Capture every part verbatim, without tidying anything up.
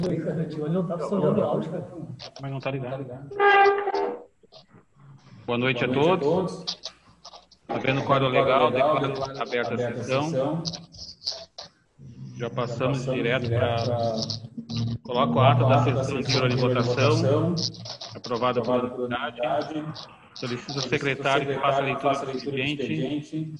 O olho não tá funcionando o áudio, cara. Mas não tá ligado. Boa noite a todos. Havendo quadro legal, declaro aberta a sessão. Já passamos direto para... Coloco a ata da sessão anterior em votação. Aprovada por unanimidade. Solicito ao secretário que faça a leitura do expediente.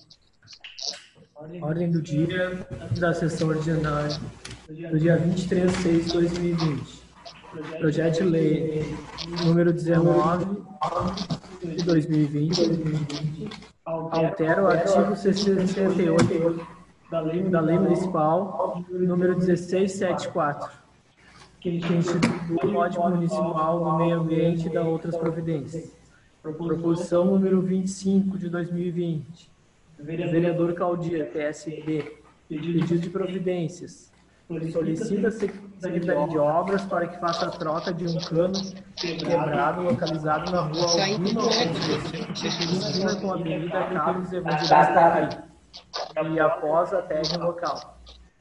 Ordem do dia da sessão ordinária do dia vinte e três de seis de dois mil e vinte. Projeto de lei número dezenove de dois mil e vinte altera o artigo sessenta e oito da lei, da lei municipal número dezesseis setenta e quatro, que institui o Código Municipal do Meio Ambiente e da outras providências. Proposição número vinte e cinco de dois mil e vinte. Vereador Claudir, P S B, pedido de providências. Solicita a Secretaria de Obras para que faça a troca de um cano quebrado localizado na rua Albino Alves, esquina com a Avenida Carlos Evangelista e após a tese local.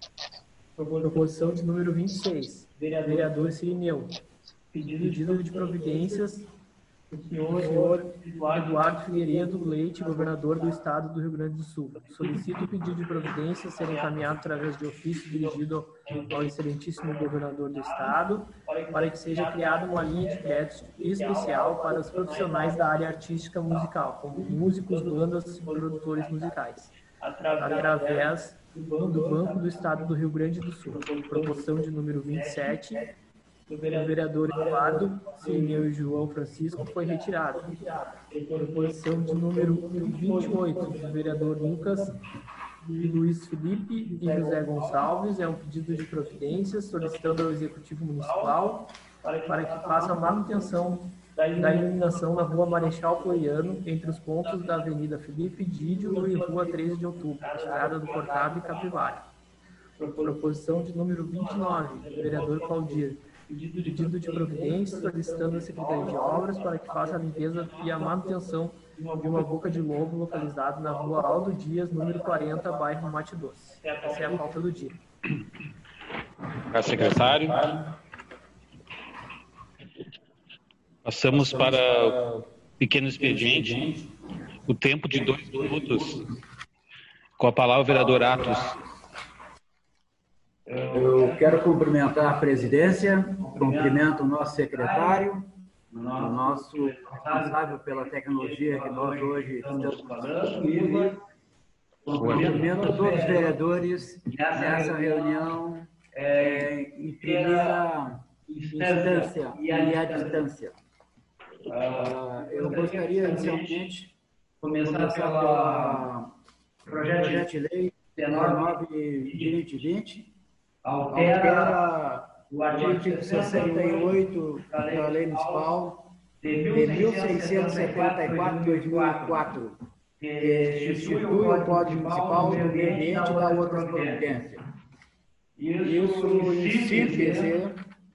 Proposição de número vinte e seis. Vereador Cirineu. Pedido de providências. O senhor Eduardo Figueiredo Leite, governador do Estado do Rio Grande do Sul. Solicito o pedido de providência ser encaminhado através de ofício dirigido ao excelentíssimo governador do Estado, para que seja criada uma linha de crédito especial para os profissionais da área artística musical, como músicos, bandas e produtores musicais, através do Banco do Estado do Rio Grande do Sul. Proposição de número vinte e sete. O vereador Eduardo, Cirineu e João Francisco foi retirado. Proposição de número vinte e oito, do vereador Lucas e Luiz Felipe e José Gonçalves, é um pedido de providências solicitando ao Executivo Municipal para que faça a manutenção da iluminação na Rua Marechal Floriano, entre os pontos da Avenida Felipe Dídio e Rua treze de Outubro, Estrada do Cortado e Capivara. Proposição de número vinte e nove, do vereador Claudir. Pedido de providência solicitando a Secretaria de Obras para que faça a limpeza e a manutenção de uma boca de lobo localizada na rua Aldo Dias, número quarenta, bairro Mate Doce. Essa é a pauta do dia. Obrigado, secretário. Passamos para o pequeno expediente. O tempo de dois minutos. Com a palavra o vereador Atos. Eu quero cumprimentar a presidência, cumprimento o nosso secretário, o nosso responsável pela tecnologia que nós hoje estamos falando. Cumprimento todos os vereadores nessa reunião é, em primeira instância e à distância. Uh, eu gostaria, inicialmente, começar pela projeto de lei dezenove de vinte e vinte, altera o artigo sessenta e oito da Lei Municipal de mil seiscentos e setenta e quatro de dois mil e quatro, que institui o Código Municipal do Meio Ambiente e da outras providências. Isso, em síntese,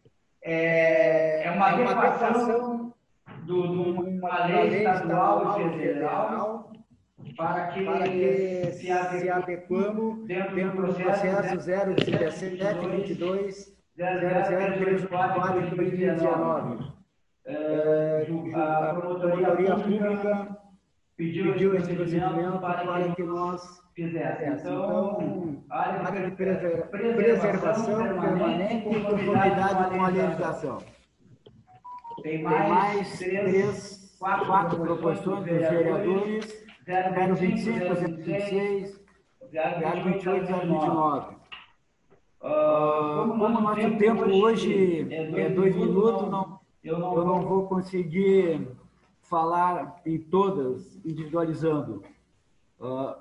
é uma adequação de uma lei estadual e federal para que, para que se adequamos dentro do processo zero dezessete vinte e dois zero zero três quatro de dois mil e dezenove. É, a Promotoria Pública pediu esse procedimento para que nós fizéssemos. Então, área de preservação permanente em conformidade com a legislação. Tem mais três, quatro proposições dos vereadores. zero vinte e cinco, zero vinte e seis, zero vinte e oito, zero vinte e nove. Uh, como o nosso tempo hoje é dois minutos, não, eu não vou conseguir falar em todas, individualizando. Uh,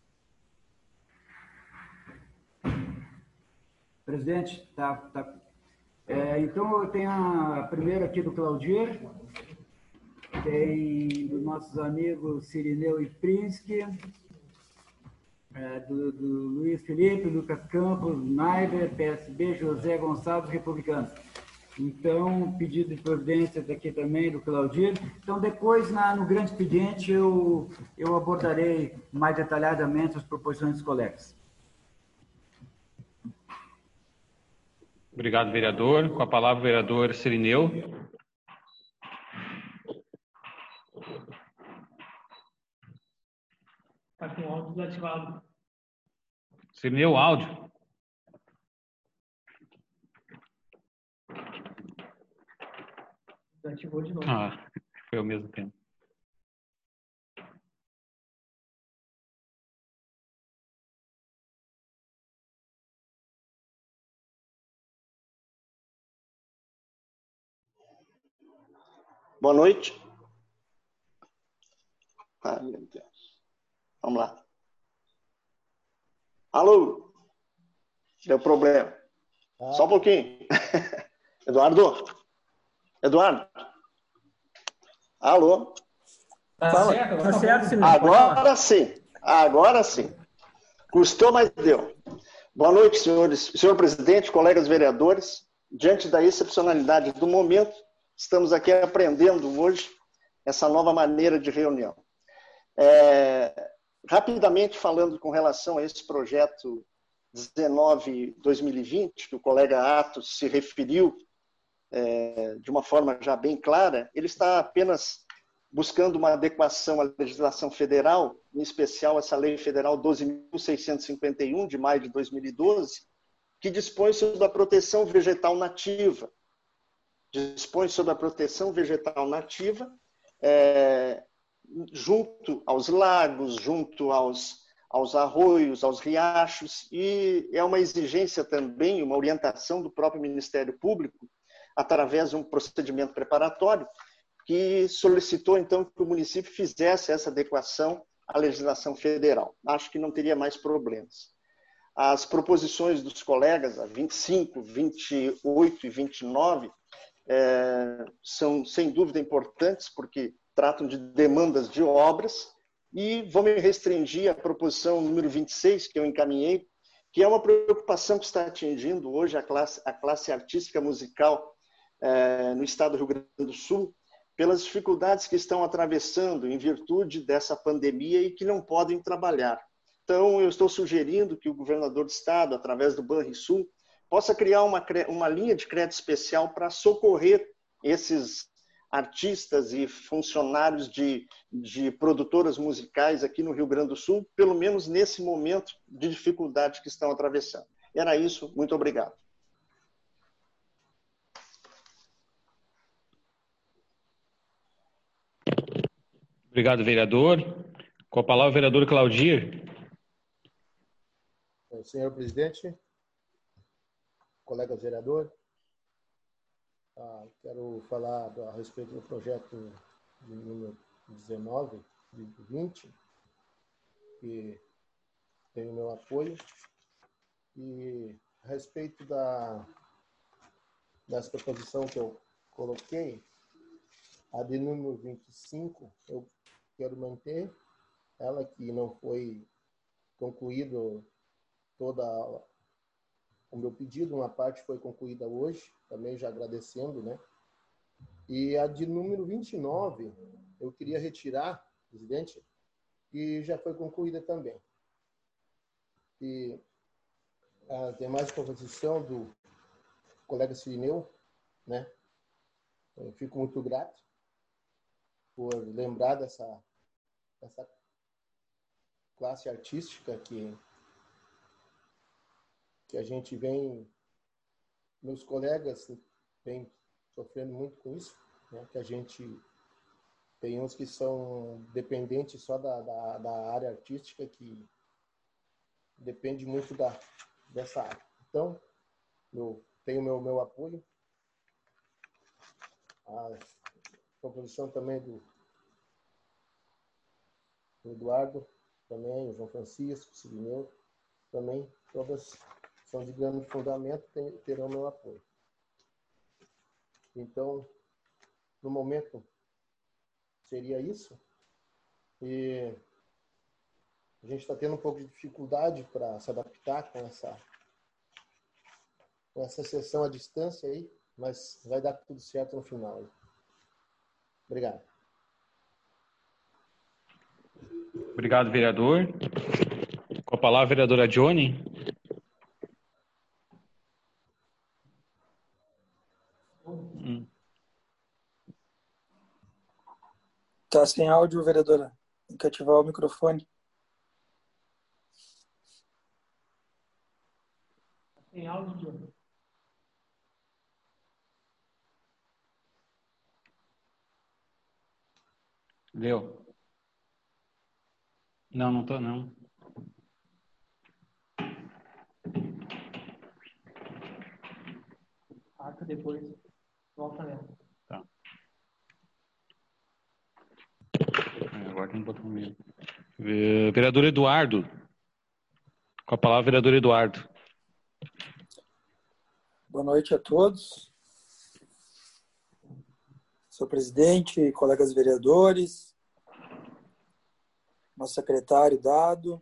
presidente, tá, tá. É, então eu tenho a primeira aqui do Claudir. Tem dos nossos amigos Cirineu e Prinsky, é, do, do Luiz Felipe, Lucas Campos, Naiber, P S B, José Gonçalves, Republicanos. Então, pedido de providências aqui também do Claudir. Então, depois, na, no grande expediente, eu, eu abordarei mais detalhadamente as proposições dos colegas. Obrigado, vereador. Com a palavra, o vereador Cirineu. Está com o áudio desativado. Cirineu, áudio. Desativou de novo. Ah, foi ao mesmo tempo. Boa noite. Ai, meu Deus. Vamos lá. Alô? Deu problema. Ah. Só um pouquinho. Eduardo? Eduardo? Alô? Tá Fala. certo? Tá certo, senhor. Agora sim. Agora sim. Custou, mas deu. Boa noite, senhores. Senhor presidente, colegas vereadores. Diante da excepcionalidade do momento, estamos aqui aprendendo hoje essa nova maneira de reunião. É, rapidamente falando com relação a esse projeto dezenove barra dois mil e vinte, que o colega Atos se referiu é, de uma forma já bem clara, ele está apenas buscando uma adequação à legislação federal, em especial essa Lei Federal doze mil seiscentos e cinquenta e um, de maio de dois mil e doze, que dispõe sobre a proteção vegetal nativa. Dispõe sobre a proteção vegetal nativa, é, junto aos lagos, junto aos, aos arroios, aos riachos, e é uma exigência também, uma orientação do próprio Ministério Público, através de um procedimento preparatório, que solicitou, então, que o município fizesse essa adequação à legislação federal. Acho que não teria mais problemas. As proposições dos colegas, a vinte e cinco, vinte e oito e vinte e nove, é, são, sem dúvida, importantes, porque tratam de demandas de obras, e vou me restringir à proposição número vinte e seis, que eu encaminhei, que é uma preocupação que está atingindo hoje a classe, a classe artística musical é, no estado do Rio Grande do Sul, pelas dificuldades que estão atravessando em virtude dessa pandemia e que não podem trabalhar. Então, eu estou sugerindo que o governador do estado, através do Banrisul, possa criar uma, uma linha de crédito especial para socorrer esses artistas e funcionários de, de produtoras musicais aqui no Rio Grande do Sul, pelo menos nesse momento de dificuldade que estão atravessando. Era isso, muito obrigado. Obrigado, vereador. Com a palavra, o vereador Claudir. Senhor presidente, colegas vereadores, ah, quero falar a respeito do projeto de número dezenove, de vinte, que tem o meu apoio, e a respeito da, dessa proposição que eu coloquei, a de número vinte e cinco, eu quero manter ela, que não foi concluído toda o meu pedido, uma parte foi concluída hoje, também já agradecendo, né? E a de número vinte e nove, eu queria retirar, presidente, e já foi concluída também. E ah, tem mais proposição do colega Cirineu, né? Eu fico muito grato por lembrar dessa, dessa classe artística que que a gente vem, meus colegas vêm sofrendo muito com isso, né? Que a gente tem uns que são dependentes só da, da, da área artística, que depende muito da, dessa área. Então, eu tenho o meu, meu apoio. A proposição também do, do Eduardo, também o João Francisco, o Cirineu, também todas são de grande fundamento, tem, terão meu apoio. Então, no momento, seria isso. E a gente está tendo um pouco de dificuldade para se adaptar com essa, com essa sessão à distância aí, mas vai dar tudo certo no final. Obrigado. Obrigado, vereador. Com a palavra, a vereadora Johnny. Hum. Tá sem áudio, vereadora. Tem que ativar o microfone. Sem áudio. Deu? Não, não tô, não. Marca depois. Volta nela. Tá. É, agora tem que botar um meio. Vereador Eduardo. Com a palavra, vereador Eduardo. Boa noite a todos. Senhor presidente, colegas vereadores, nosso secretário Dado,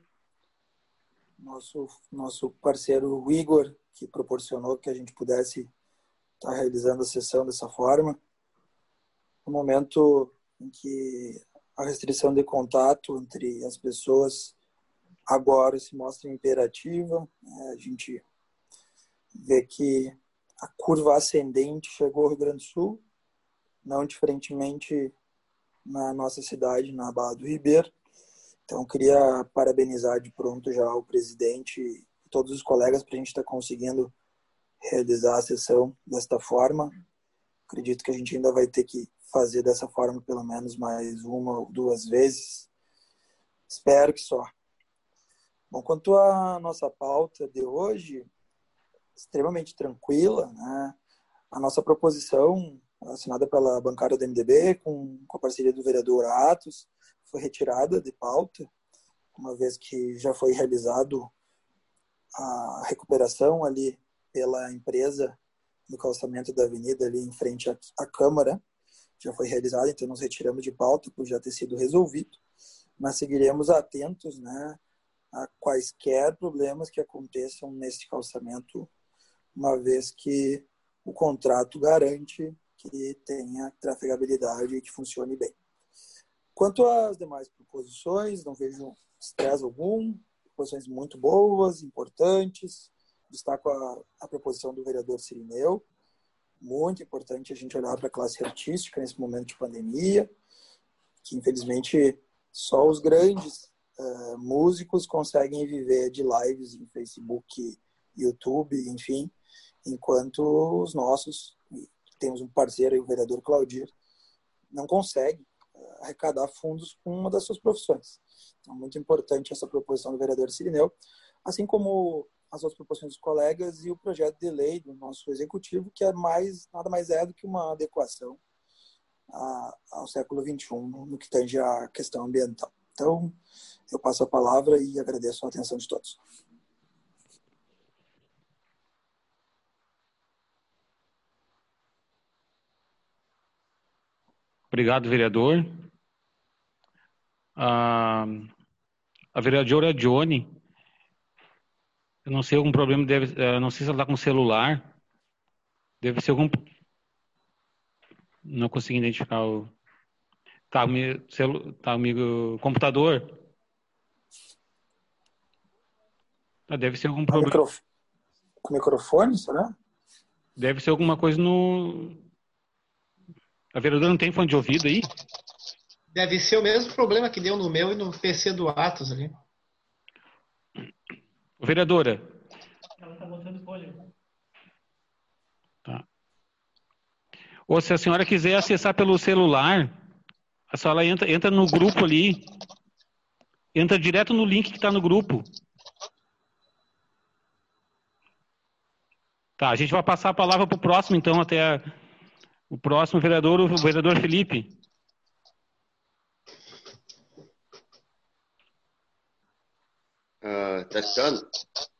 nosso, nosso parceiro Igor, que proporcionou que a gente pudesse estar realizando a sessão dessa forma. No momento em que a restrição de contato entre as pessoas agora se mostra imperativa, né? A gente vê que a curva ascendente chegou ao Rio Grande do Sul, não diferentemente na nossa cidade, na Barra do Ribeiro. Então, queria parabenizar de pronto já o presidente e todos os colegas para a gente estar conseguindo realizar a sessão desta forma. Acredito que a gente ainda vai ter que fazer dessa forma pelo menos mais uma ou duas vezes. Espero que só. Bom, quanto à nossa pauta de hoje, extremamente tranquila, né? A nossa proposição, assinada pela bancada do M D B, com, com a parceria do vereador Atos, foi retirada de pauta, uma vez que já foi realizado a recuperação ali pela empresa do calçamento da avenida ali em frente à, à Câmara, já foi realizada, então nós retiramos de pauta por já ter sido resolvido, mas seguiremos atentos, né, a quaisquer problemas que aconteçam nesse calçamento, uma vez que o contrato garante que tenha trafegabilidade e que funcione bem. Quanto às demais proposições, não vejo estresse algum, proposições muito boas, importantes. Destaco a, a proposição do vereador Cirineu, muito importante a gente olhar para a classe artística nesse momento de pandemia, que infelizmente só os grandes uh, músicos conseguem viver de lives em Facebook, YouTube, enfim, enquanto os nossos, temos um parceiro aí, o vereador Claudir, não consegue uh, arrecadar fundos com uma das suas profissões. Então, muito importante essa proposição do vereador Cirineu, assim como as outras proposições dos colegas e o projeto de lei do nosso executivo, que é mais, nada mais é do que uma adequação a, ao século vinte e um no que tange a questão ambiental. Então, eu passo a palavra e agradeço a atenção de todos. Obrigado, vereador. A, a vereadora Johnny, eu não sei, algum problema, deve, eu não sei se ela está com celular, deve ser algum... Não consegui identificar o... Tá, o meu, celu... tá, o meu computador. Ah, deve ser algum Com problema. microf... Com microfone, será? Deve ser alguma coisa no... A vereadora não tem fone de ouvido aí? Deve ser o mesmo problema que deu no meu e no P C do Atos ali. Vereadora. Ela está botando folha. Tá. Ou se a senhora quiser acessar pelo celular, a senhora entra, entra no grupo ali, entra direto no link que está no grupo. Tá, a gente vai passar a palavra para o próximo, então, até a, o próximo vereador, o vereador Felipe. Uh, testando.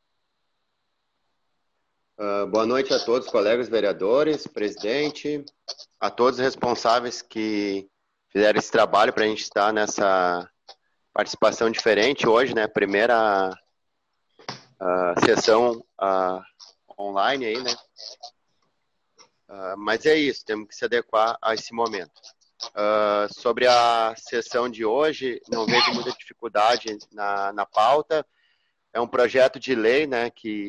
Uh, boa noite a todos, colegas vereadores, presidente, a todos os responsáveis que fizeram esse trabalho para a gente estar nessa participação diferente hoje, né? Primeira uh, sessão uh, online aí, né? Uh, mas é isso, temos que se adequar a esse momento. Uh, sobre a sessão de hoje, não vejo muita dificuldade na, na pauta. É um projeto de lei, né, que, que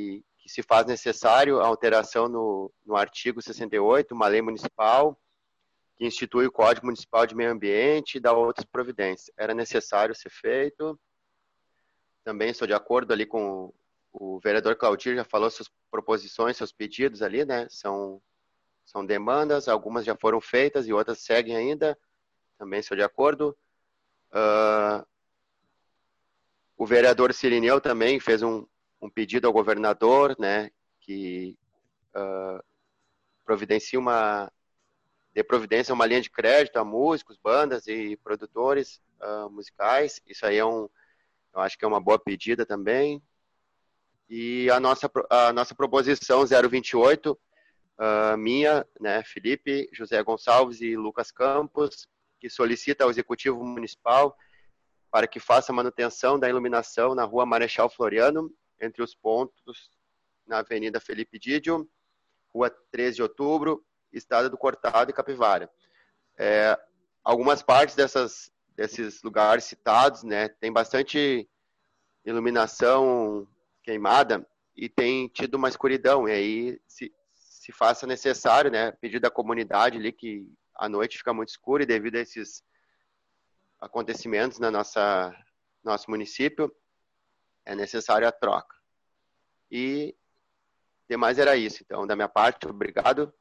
que se faz necessário a alteração no, no artigo sessenta e oito, uma lei municipal, que institui o Código Municipal de Meio Ambiente e dá outras providências. Era necessário ser feito. Também estou de acordo ali com o vereador Claudir, já falou suas proposições, seus pedidos ali, né? São, são demandas, algumas já foram feitas e outras seguem ainda. Também estou de acordo. Uh, o vereador Cirineu também fez um, um pedido ao governador, né? Que uh, providencie uma... dê providência a uma linha de crédito a músicos, bandas e produtores uh, musicais. Isso aí é um... eu acho que é uma boa pedida também. E a nossa, a nossa proposição zero vinte e oito, uh, minha, né, Felipe, José Gonçalves e Lucas Campos, que solicita ao Executivo Municipal para que faça manutenção da iluminação na Rua Marechal Floriano, entre os pontos na Avenida Felipe Didio, Rua treze de Outubro, Estrada do Cortado e Capivara. É, algumas partes dessas, desses lugares citados, né, tem bastante iluminação queimada e tem tido uma escuridão, e aí se, se faça necessário, né, pedido da comunidade ali que à noite fica muito escuro e devido a esses acontecimentos na nossa nosso município é necessário a troca. E demais era isso, então, da minha parte, obrigado.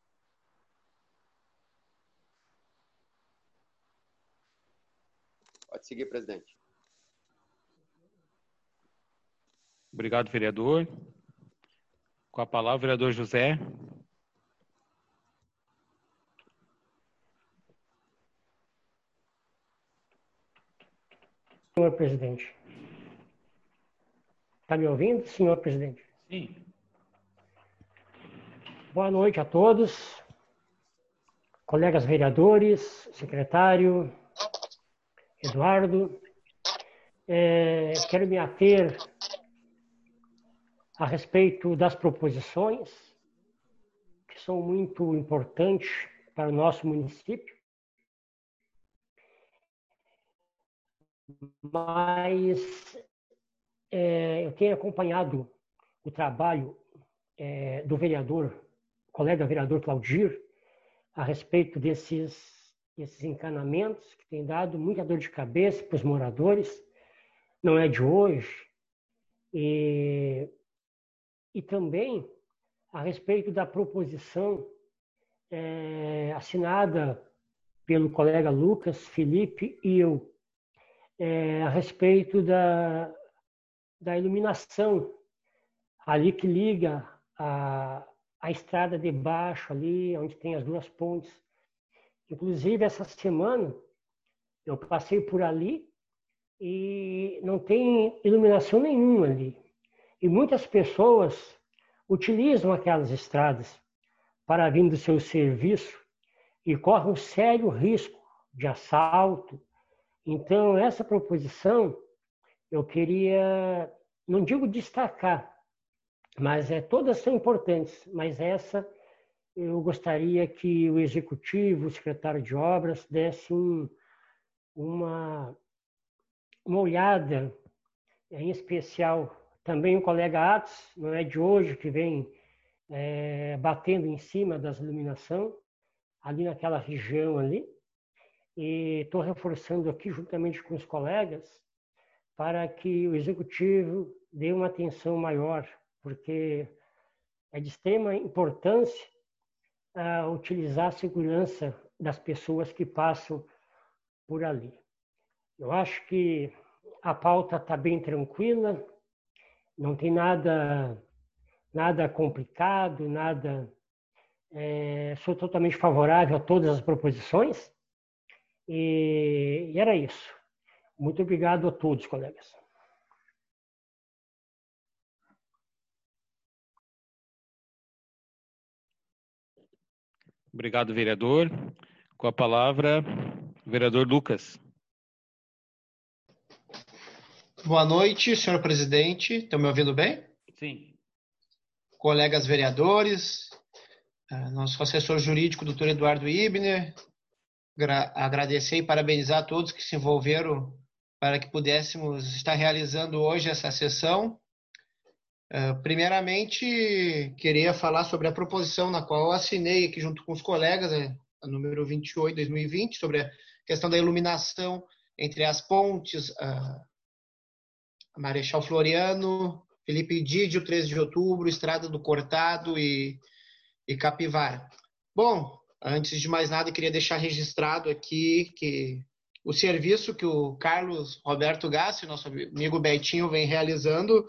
Pode seguir, presidente. Obrigado, vereador. Com a palavra, o vereador José. Senhor presidente. Está me ouvindo, senhor presidente? Sim. Boa noite a todos, colegas vereadores, secretário, Eduardo. É, quero me ater a respeito das proposições, que são muito importantes para o nosso município, mas é, eu tenho acompanhado o trabalho é, do vereador, colega vereador Claudir, a respeito desses, desses encanamentos que tem dado muita dor de cabeça para os moradores, não é de hoje, e E também a respeito da proposição é, assinada pelo colega Lucas, Felipe e eu, é, a respeito da, da iluminação, ali que liga a, a estrada de baixo, ali onde tem as duas pontes. Inclusive, essa semana, eu passei por ali e não tem iluminação nenhuma ali. E muitas pessoas utilizam aquelas estradas para vir do seu serviço e correm um sério risco de assalto. Então, essa proposição, eu queria, não digo destacar, mas é, todas são importantes, mas essa eu gostaria que o Executivo, o secretário de Obras, desse um, uma, uma olhada, em especial. Também o colega Atos, não é de hoje, que vem é, batendo em cima das iluminações, ali naquela região ali. E estou reforçando aqui, juntamente com os colegas, para que o Executivo dê uma atenção maior, porque é de extrema importância uh, utilizar a segurança das pessoas que passam por ali. Eu acho que a pauta está bem tranquila, não tem nada, nada complicado, nada. É, sou totalmente favorável a todas as proposições. E, e era isso. Muito obrigado a todos, colegas. Obrigado, vereador. Com a palavra, o vereador Lucas. Boa noite, senhor presidente. Estão me ouvindo bem? Sim. Colegas vereadores, nosso assessor jurídico, doutor Eduardo Ibner, agradecer e parabenizar a todos que se envolveram para que pudéssemos estar realizando hoje essa sessão. Uh, primeiramente, queria falar sobre a proposição na qual eu assinei aqui junto com os colegas, é, a número vinte e oito, dois mil e vinte, sobre a questão da iluminação entre as pontes, uh, Marechal Floriano, Felipe Didio, treze de outubro, Estrada do Cortado e, e Capivara. Bom, antes de mais nada, eu queria deixar registrado aqui que o serviço que o Carlos Roberto Gassi, nosso amigo Betinho, vem realizando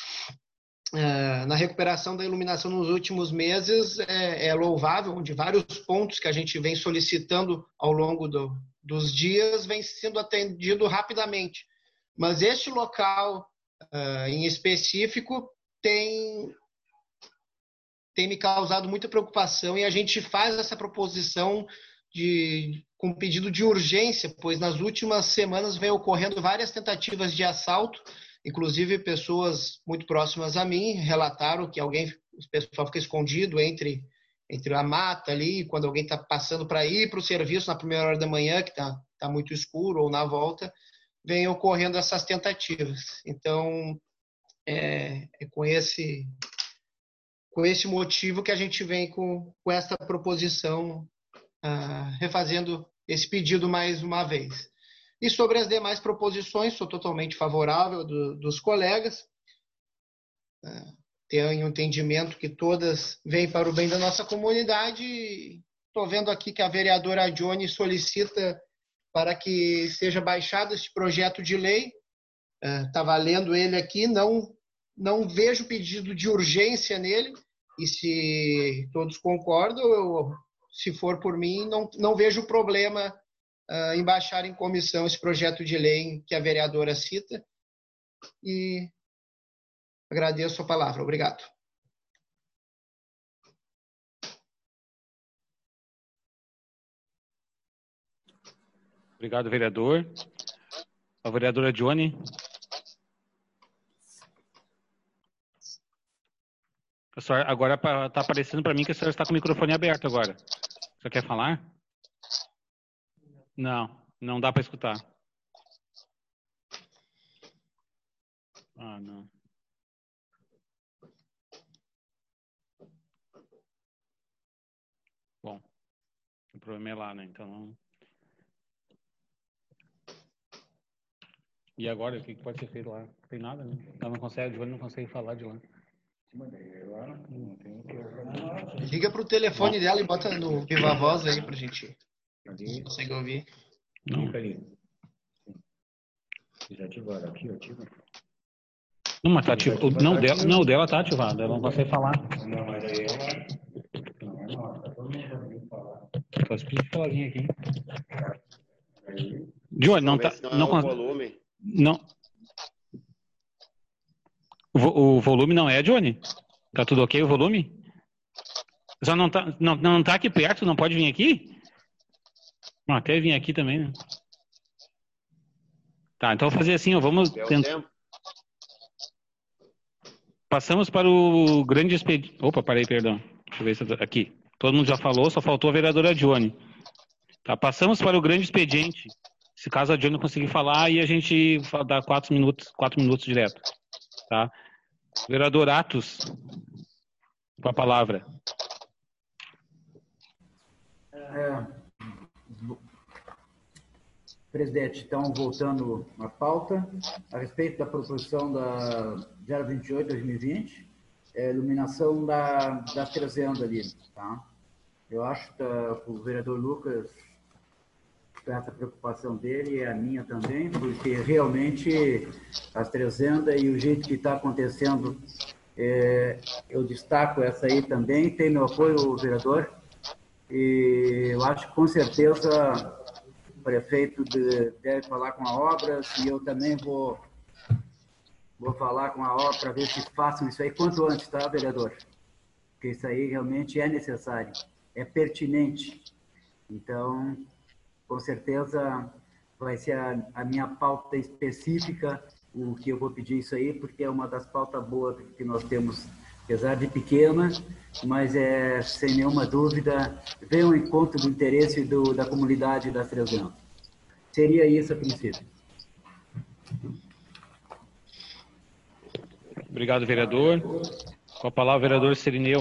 uh, na recuperação da iluminação nos últimos meses é, é louvável, onde vários pontos que a gente vem solicitando ao longo do, dos dias vem sendo atendido rapidamente. Mas este local uh, em específico tem, tem me causado muita preocupação e a gente faz essa proposição de, com pedido de urgência, pois nas últimas semanas vem ocorrendo várias tentativas de assalto, inclusive pessoas muito próximas a mim relataram que alguém, o pessoal fica escondido entre, entre a mata ali, quando alguém está passando para ir para o serviço na primeira hora da manhã, que está tá muito escuro, ou na volta, vem ocorrendo essas tentativas. Então, é, é com, esse, com esse motivo que a gente vem com, com essa proposição, uh, refazendo esse pedido mais uma vez. E sobre as demais proposições, sou totalmente favorável do, dos colegas. Uh, tenho um entendimento que todas vêm para o bem da nossa comunidade. Estou vendo aqui que a vereadora Johnny solicita para que seja baixado esse projeto de lei. Estava uh, lendo ele aqui, não, não vejo pedido de urgência nele, e se todos concordam, eu, se for por mim, não, não vejo problema uh, em baixar em comissão esse projeto de lei que a vereadora cita, e agradeço a palavra. Obrigado. Obrigado, vereador. A vereadora Johnny. A senhora, agora está aparecendo para mim que a senhora está com o microfone aberto agora. Você quer falar? Não, não dá para escutar. Ah, não. Bom, o problema é lá, né? Então não... E agora, o que pode ser feito lá? Não tem nada, né? Ela não consegue, a Joana não consegue falar de lá. Liga pro telefone Bom. dela e bota no Viva Voz aí pra gente conseguir ouvir. Não. Desativar aqui, ativa. Não, mas tá ativado. Não, dela, não, dela tá ativado, ela não consegue falar. Não, mas aí ela... Não, é nossa, todo mundo vai vir falar. Só se pedir pra vir aqui. Johnny, não tá... Não, não é o volume. Não. O, o volume não é, Johnny? Tá tudo ok o volume? Só não tá, não, não tá aqui perto, não pode vir aqui? Não, até vir aqui também, né? Tá, então vou fazer assim, ó, vamos tentar. Passamos para o grande expediente. Opa, parei, perdão. Deixa eu ver se eu tô... aqui. Todo mundo já falou, só faltou a vereadora Johnny. Tá, passamos para o grande expediente. Se caso a Johnny conseguir falar, aí a gente dá quatro minutos, quatro minutos direto. Tá? Vereador Atos, com a palavra. É, presidente, então, voltando à pauta, a respeito da proposição da zero vinte e oito barra dois mil e vinte, é, iluminação da, da Trezenda ali, tá? Eu acho que o vereador Lucas, essa preocupação dele é a minha também, porque realmente as Trezenda e o jeito que está acontecendo, é, eu destaco essa aí também, tem meu apoio, vereador, e eu acho que com certeza o prefeito de, deve falar com a obra, e eu também vou, vou falar com a obra para ver se façam isso aí quanto antes, tá, vereador? Porque isso aí realmente é necessário, é pertinente. Então, com certeza vai ser a, a minha pauta específica, o que eu vou pedir isso aí, porque é uma das pautas boas que nós temos, apesar de pequena, mas é, sem nenhuma dúvida, vem ao encontro do interesse do, da comunidade das Trezenda. Seria isso a princípio. Obrigado, vereador. Com a palavra, o vereador Cirineu.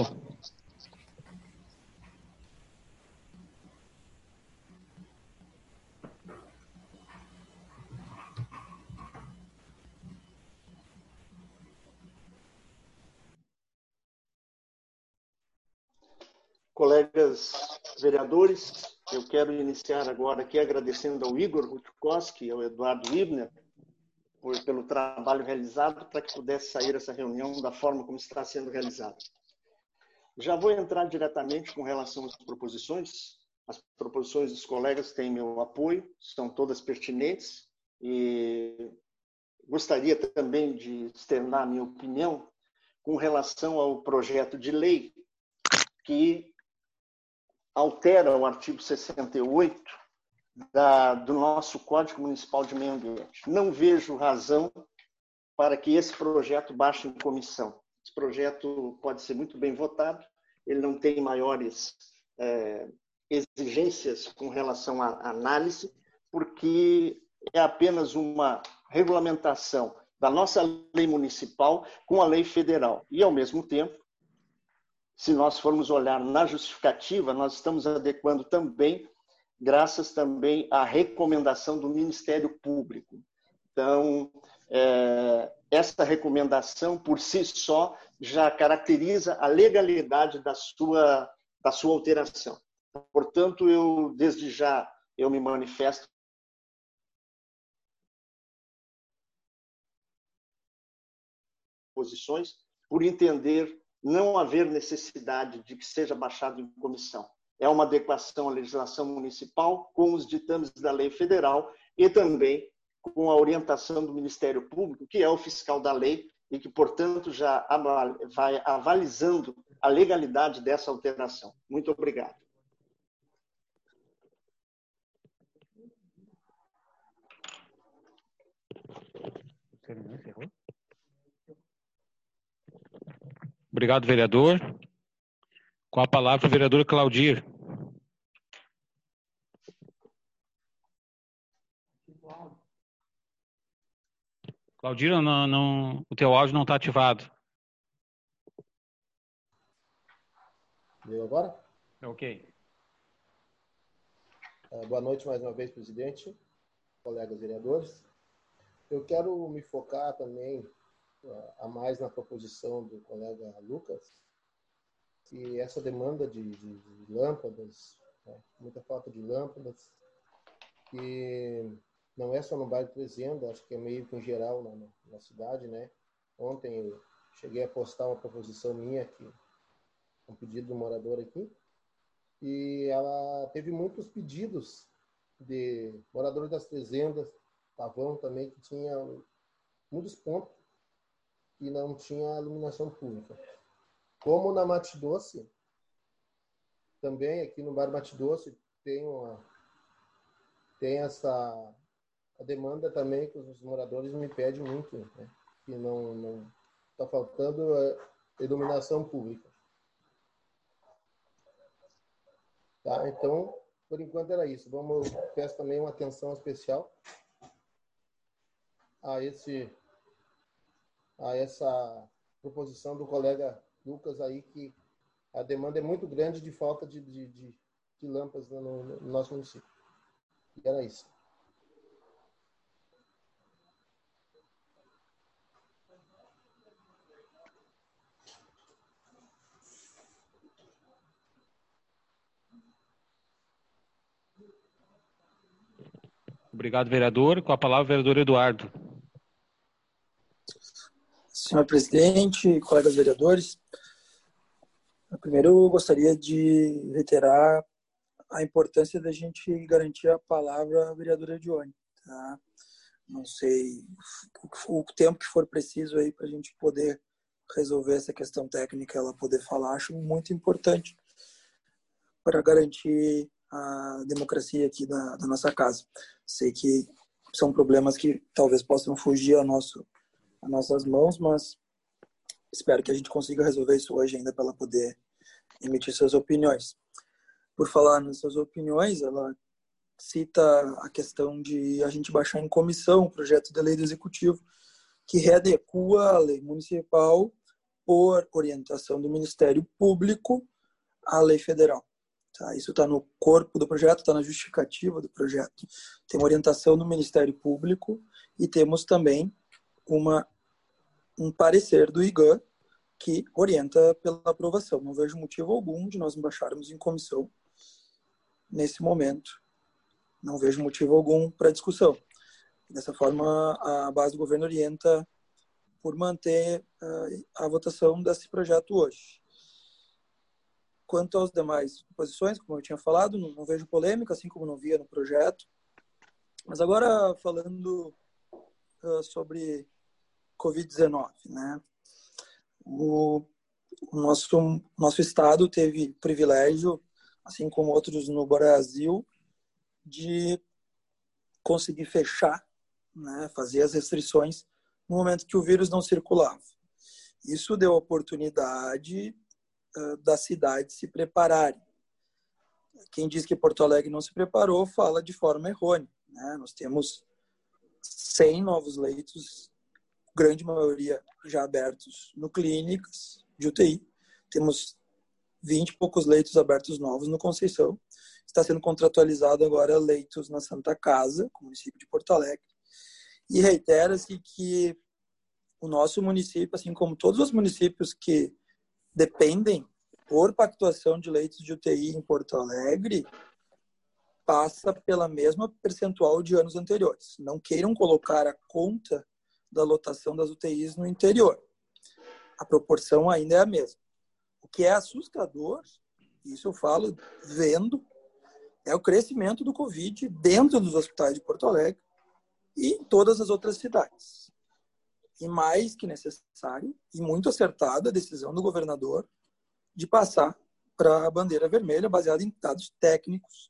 Colegas vereadores, eu quero iniciar agora aqui agradecendo ao Igor Rutkowski e ao Eduardo Ibner por, pelo trabalho realizado para que pudesse sair essa reunião da forma como está sendo realizada. Já vou entrar diretamente com relação às proposições. As proposições dos colegas têm meu apoio, são todas pertinentes e gostaria também de externar a minha opinião com relação ao projeto de lei que altera o artigo sessenta e oito da, do nosso Código Municipal de Meio Ambiente. Não vejo razão para que esse projeto baixe em comissão. Esse projeto pode ser muito bem votado, ele não tem maiores é, exigências com relação à análise, porque é apenas uma regulamentação da nossa lei municipal com a lei federal. E, ao mesmo tempo, se nós formos olhar na justificativa, nós estamos adequando também, graças também à recomendação do Ministério Público. Então, é, essa recomendação, por si só, já caracteriza a legalidade da sua, da sua alteração. Portanto, eu, desde já, eu me manifesto posições por entender não haver necessidade de que seja baixado em comissão. É uma adequação à legislação municipal com os ditames da lei federal e também com a orientação do Ministério Público, que é o fiscal da lei e que, portanto, já vai avalizando a legalidade dessa alteração. Muito obrigado. Obrigado, vereador. Com a palavra, o vereador Claudir. Claudir, não, não, o teu áudio não está ativado. Deu agora? Ok. Uh, boa noite mais uma vez, presidente, colegas vereadores. Eu quero me focar também a mais na proposição do colega Lucas, que essa demanda de, de, de lâmpadas, né, muita falta de lâmpadas, que não é só no bairro Trezenda, acho que é meio que em geral na, na cidade, né? Ontem eu cheguei a postar uma proposição minha aqui, um pedido do morador aqui, e ela teve muitos pedidos de moradores das Trezendas, Pavão também, que tinha muitos pontos e não tinha iluminação pública. Como na Mate Doce, também aqui no bairro Mate Doce tem uma tem essa a demanda também que os moradores me pedem muito, né? Que não não está faltando a iluminação pública. Tá? Então, por enquanto era isso. Vamos peço também uma atenção especial a esse a essa proposição do colega Lucas aí, que a demanda é muito grande de falta de, de, de, de lâmpadas no, no nosso município. E era isso. Obrigado, vereador. Com a palavra, o vereador Eduardo. Senhor presidente, colegas vereadores, primeiro eu gostaria de reiterar a importância da gente garantir a palavra à vereadora Dione, tá? Não sei o tempo que for preciso aí para a gente poder resolver essa questão técnica, ela poder falar, acho muito importante para garantir a democracia aqui da, da nossa casa. Sei que são problemas que talvez possam fugir ao nosso as nossas mãos, mas espero que a gente consiga resolver isso hoje ainda para ela poder emitir suas opiniões. Por falar nas suas opiniões, ela cita a questão de a gente baixar em comissão o projeto de lei do Executivo, que readequa a lei municipal por orientação do Ministério Público à lei federal. Tá? Isso está no corpo do projeto, está na justificativa do projeto. Tem uma orientação do Ministério Público e temos também uma, um parecer do I G A que orienta pela aprovação. Não vejo motivo algum de nós baixarmos em comissão nesse momento. Não vejo motivo algum para discussão. Dessa forma, a base do governo orienta por manter uh, a votação desse projeto hoje. Quanto às demais posições, como eu tinha falado, não, não vejo polêmica, assim como não via no projeto. Mas agora, falando uh, sobre covid dezenove, né? O, o nosso, nosso estado teve privilégio, assim como outros no Brasil, de conseguir fechar, né, fazer as restrições no momento que o vírus não circulava. Isso deu oportunidade uh, da cidade se prepararem. Quem diz que Porto Alegre não se preparou fala de forma errônea, né? Nós temos cem novos leitos, grande maioria já abertos no clínicas de U T I. Temos vinte e poucos leitos abertos novos no Conceição. Está sendo contratualizado agora leitos na Santa Casa, no município de Porto Alegre. E reitera-se que o nosso município, assim como todos os municípios que dependem por pactuação de leitos de U T I em Porto Alegre, passa pela mesma percentual de anos anteriores. Não queiram colocar a conta da lotação das U T Is no interior. A proporção ainda é a mesma. O que é assustador, isso eu falo vendo, é o crescimento do Covid dentro dos hospitais de Porto Alegre e em todas as outras cidades. E mais que necessário, e muito acertada a decisão do governador de passar para a bandeira vermelha, baseada em dados técnicos.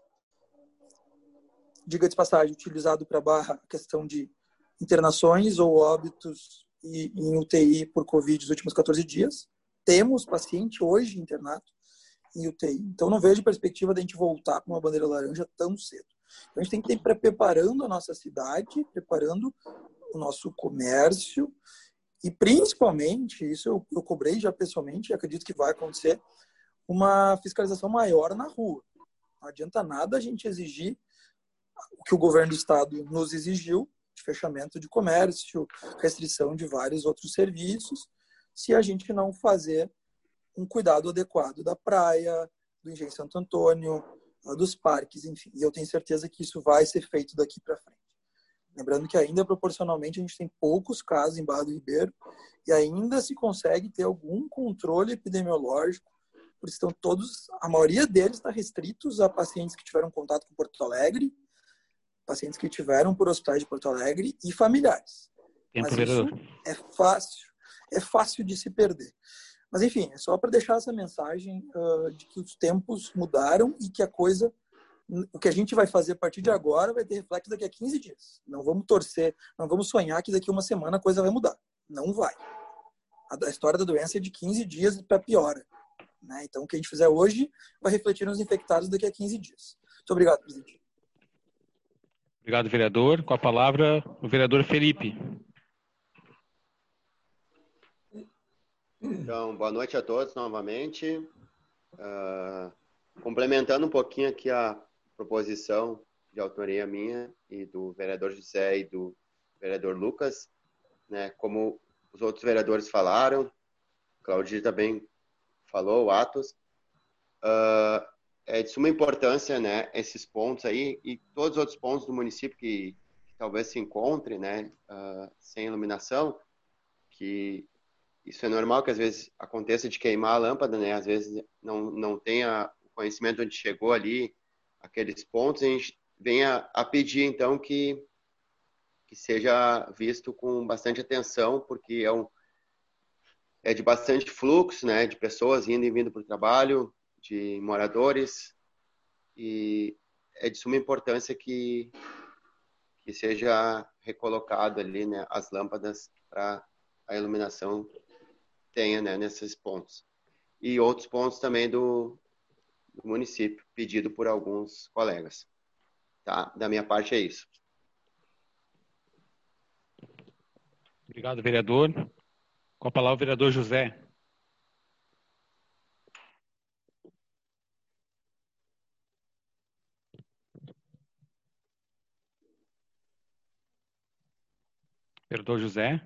Diga de passagem, utilizado para barra a questão de internações ou óbitos em U T I por Covid nos últimos quatorze dias. Temos paciente hoje internado em U T I. Então, não vejo perspectiva de a gente voltar para uma bandeira laranja tão cedo. Então, a gente tem que estar preparando a nossa cidade, preparando o nosso comércio e, principalmente, isso eu, eu cobrei já pessoalmente e acredito que vai acontecer, uma fiscalização maior na rua. Não adianta nada a gente exigir o que o governo do estado nos exigiu, de fechamento de comércio, restrição de vários outros serviços, se a gente não fazer um cuidado adequado da praia, do Engenho Santo Antônio, dos parques, enfim. E eu tenho certeza que isso vai ser feito daqui para frente. Lembrando que ainda proporcionalmente a gente tem poucos casos em Barra do Ribeiro e ainda se consegue ter algum controle epidemiológico, porque estão todos, a maioria deles está restritos a pacientes que tiveram contato com Porto Alegre, pacientes que tiveram por hospitais de Porto Alegre e familiares. Mas isso é fácil, é fácil de se perder. Mas, enfim, é só para deixar essa mensagem uh, de que os tempos mudaram e que a coisa, o que a gente vai fazer a partir de agora vai ter reflexo daqui a quinze dias. Não vamos torcer, não vamos sonhar que daqui a uma semana a coisa vai mudar. Não vai. A, a história da doença é de quinze dias para piora. Né? Então, o que a gente fizer hoje vai refletir nos infectados daqui a quinze dias. Muito obrigado, presidente. Obrigado, vereador. Com a palavra, o vereador Felipe. Então, boa noite a todos novamente. Uh, complementando um pouquinho aqui a proposição de autoria minha e do vereador José e do vereador Lucas, né, como os outros vereadores falaram, Claudir também falou, Atos, uh, é de suma importância, né, esses pontos aí e todos os outros pontos do município que, que talvez se encontrem, né, uh, sem iluminação, que isso é normal que às vezes aconteça de queimar a lâmpada, né? Às vezes não, não tenha o conhecimento onde chegou ali, aqueles pontos, a gente vem a, a pedir, então, que, que seja visto com bastante atenção, porque é, um, é de bastante fluxo, né? De pessoas indo e vindo para o trabalho, de moradores, e é de suma importância que, que seja recolocado ali, né? As lâmpadas para a iluminação tenha, né, nesses pontos. E outros pontos também do, do município, pedido por alguns colegas. Tá? Da minha parte é isso. Obrigado, vereador. Com a palavra, o vereador José. Vereador José.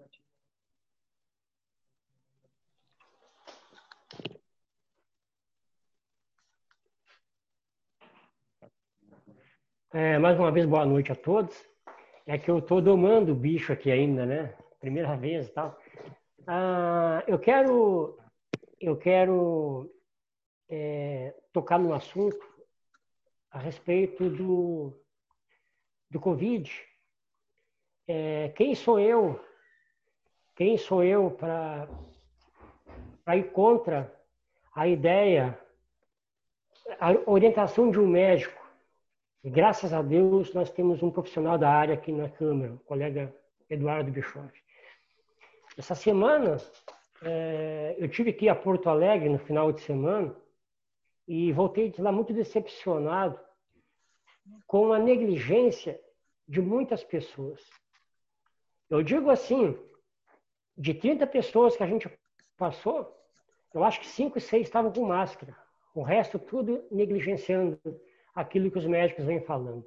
É, mais uma vez, boa noite a todos. É que eu estou domando o bicho aqui ainda, né? Primeira vez e tal. Ah, eu quero, eu quero é, tocar num assunto a respeito do, do Covid. É, quem sou eu? Quem sou eu para ir contra a ideia, a orientação de um médico? E graças a Deus nós temos um profissional da área aqui na Câmara, o colega Eduardo Bischoff. Essa semana é, eu tive que ir a Porto Alegre no final de semana e voltei de lá muito decepcionado com a negligência de muitas pessoas. Eu digo assim, de trinta pessoas que a gente passou, eu acho que cinco e seis estavam com máscara. O resto tudo negligenciando aquilo que os médicos vêm falando.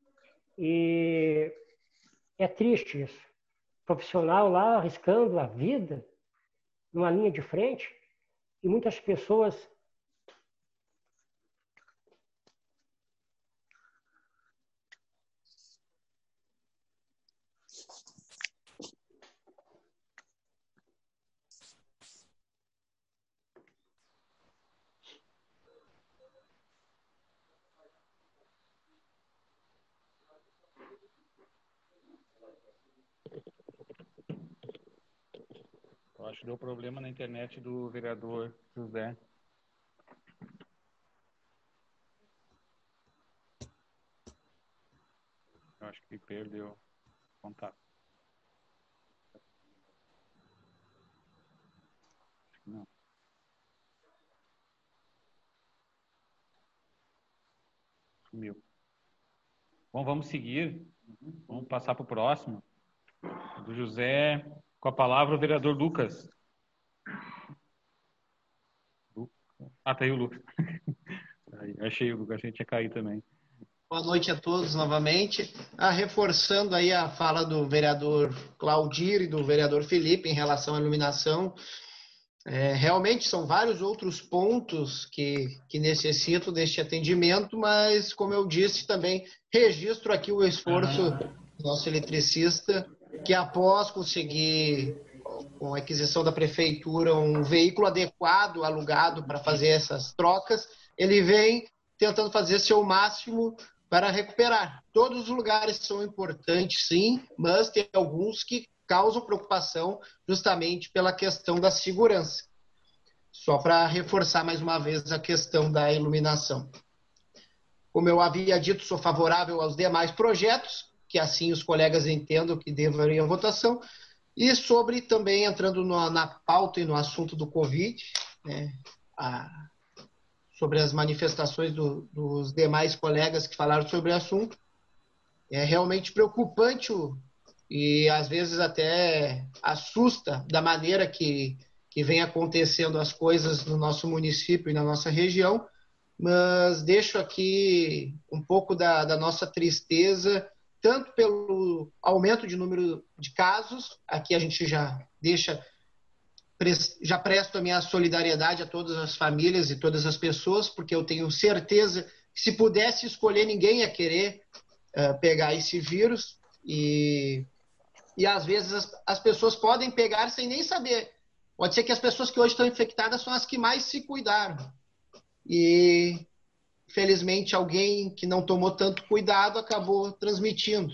E é triste isso. Profissional lá arriscando a vida numa linha de frente e muitas pessoas Eu acho que deu problema na internet do vereador José. Eu acho que perdeu o contato. Não. Sumiu. Bom, vamos seguir. Vamos passar para o próximo. Do José, com a palavra o vereador Lucas. Ah, tá aí o Lucas. Achei o Lucas, achei que tinha caído também. Boa noite a todos novamente. Ah, reforçando aí a fala do vereador Claudir e do vereador Felipe em relação à iluminação. É, realmente são vários outros pontos que, que necessitam deste atendimento, mas, como eu disse, também registro aqui o esforço do nosso eletricista, que após conseguir, com a aquisição da prefeitura, um veículo adequado, alugado para fazer essas trocas, ele vem tentando fazer seu máximo para recuperar. Todos os lugares são importantes, sim, mas tem alguns que causam preocupação justamente pela questão da segurança. Só para reforçar mais uma vez a questão da iluminação. Como eu havia dito, sou favorável aos demais projetos, que assim os colegas entendam que deveriam a votação, e sobre também entrando no, na pauta e no assunto do Covid, né, a, sobre as manifestações do, dos demais colegas que falaram sobre o assunto, é realmente preocupante o, e às vezes até assusta da maneira que, que vem acontecendo as coisas no nosso município e na nossa região, mas deixo aqui um pouco da, da nossa tristeza, tanto pelo aumento de número de casos, aqui a gente já deixa, já presto a minha solidariedade a todas as famílias e todas as pessoas, porque eu tenho certeza que se pudesse escolher, ninguém ia querer uh, pegar esse vírus, e, e às vezes as, as pessoas podem pegar sem nem saber. Pode ser que as pessoas que hoje estão infectadas são as que mais se cuidaram. E, felizmente, alguém que não tomou tanto cuidado acabou transmitindo.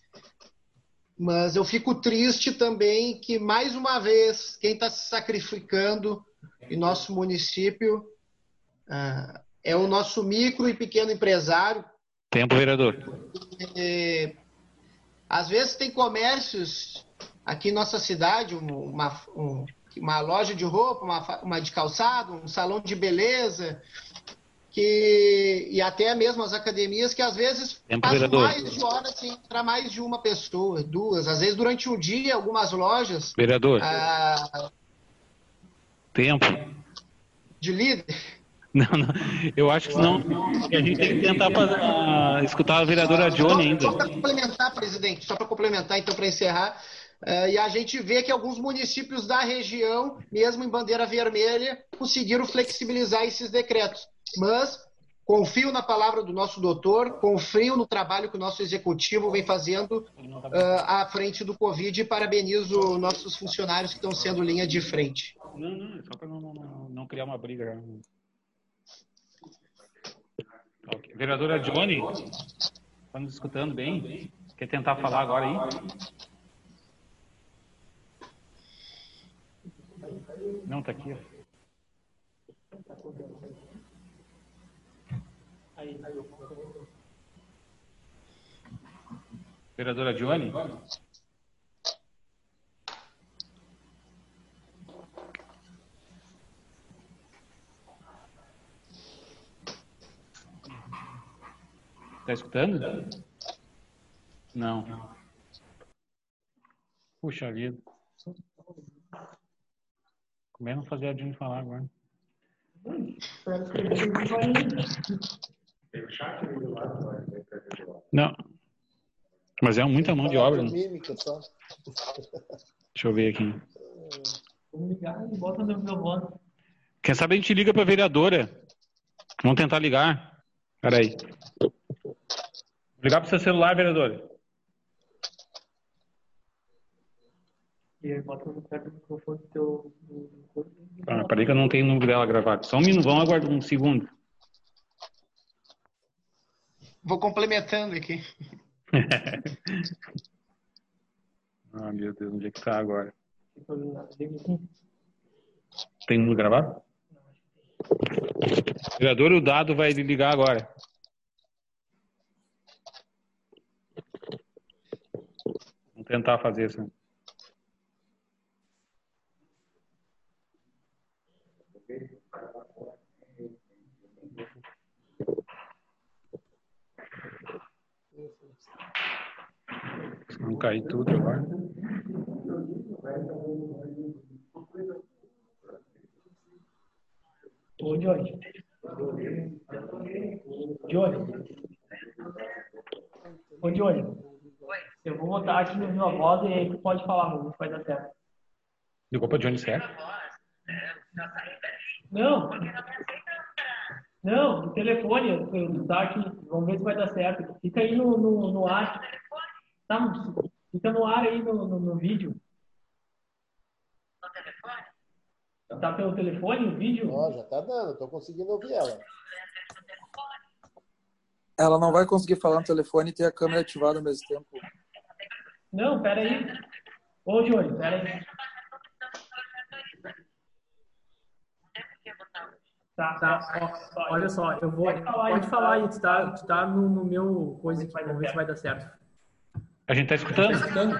Mas eu fico triste também que, mais uma vez, quem está se sacrificando em nosso município uh, é o nosso micro e pequeno empresário. Tempo, vereador. E, às vezes tem comércios aqui em nossa cidade, uma, uma loja de roupa, uma, uma de calçado, um salão de beleza, que, e até mesmo as academias, que às vezes Tempo, passam vereador. mais de horas sem entrar mais de uma pessoa, duas. Às vezes, durante um dia, algumas lojas... Vereador. Ah, Tempo. de líder... Não, não. Eu acho que senão a gente tem que tentar fazer, uh, escutar a vereadora Johnny ainda. Só para complementar, presidente, só para complementar, então, para encerrar, uh, e a gente vê que alguns municípios da região, mesmo em bandeira vermelha, conseguiram flexibilizar esses decretos. Mas confio na palavra do nosso doutor, confio no trabalho que o nosso executivo vem fazendo uh, à frente do Covid e parabenizo nossos funcionários que estão sendo linha de frente. Não, não, é só para não, não, não criar uma briga. Okay. Vereadora Johnny, está nos escutando bem? Quer tentar falar agora aí? Não, está aqui. Vereadora Johnny? Está escutando? Não. Puxa vida. Como é que não fazer a June falar agora? Não. Mas é muita mão de obra. Né? Mímica, só. Deixa eu ver aqui. Vamos ligar e bota no microfone. Quem sabe a gente liga para a vereadora. Vamos tentar ligar. Espera aí. Vou ligar para o seu celular, vereadora. E aí bota no microfone do teu... Ah, peraí que eu não tenho o número dela gravado. Só um minuto, vamos aguardar um segundo. Vou complementando aqui. Ah, meu Deus, onde é que tá agora? Tem número gravado? Vereador, o Dado vai lhe ligar agora. Vamos tentar fazer isso. Não cair tudo agora. Ô, Johnny. Johnny. Ô, Johnny. Eu vou botar aqui na minha voz e aí tu pode falar, mano. Vai dar certo. Ligou pra Johnny certo? Não. Não, no telefone. Tá aqui. Vamos ver se vai dar certo. Fica aí no, no, no ar. Tá, fica no ar aí no, no, no vídeo. No telefone? Tá pelo telefone o vídeo? Ó, já tá dando, tô conseguindo ouvir ela. Ela não vai conseguir falar no telefone e ter a câmera ativada ao mesmo tempo. Não, pera aí. Ô, Johnny, pera aí. Tá, tá. Ó, olha só, eu vou... Pode falar, pode falar aí, tu tá, tu tá no, no meu coisa aqui, vamos ver se vai dar certo. A gente tá escutando? Tá escutando?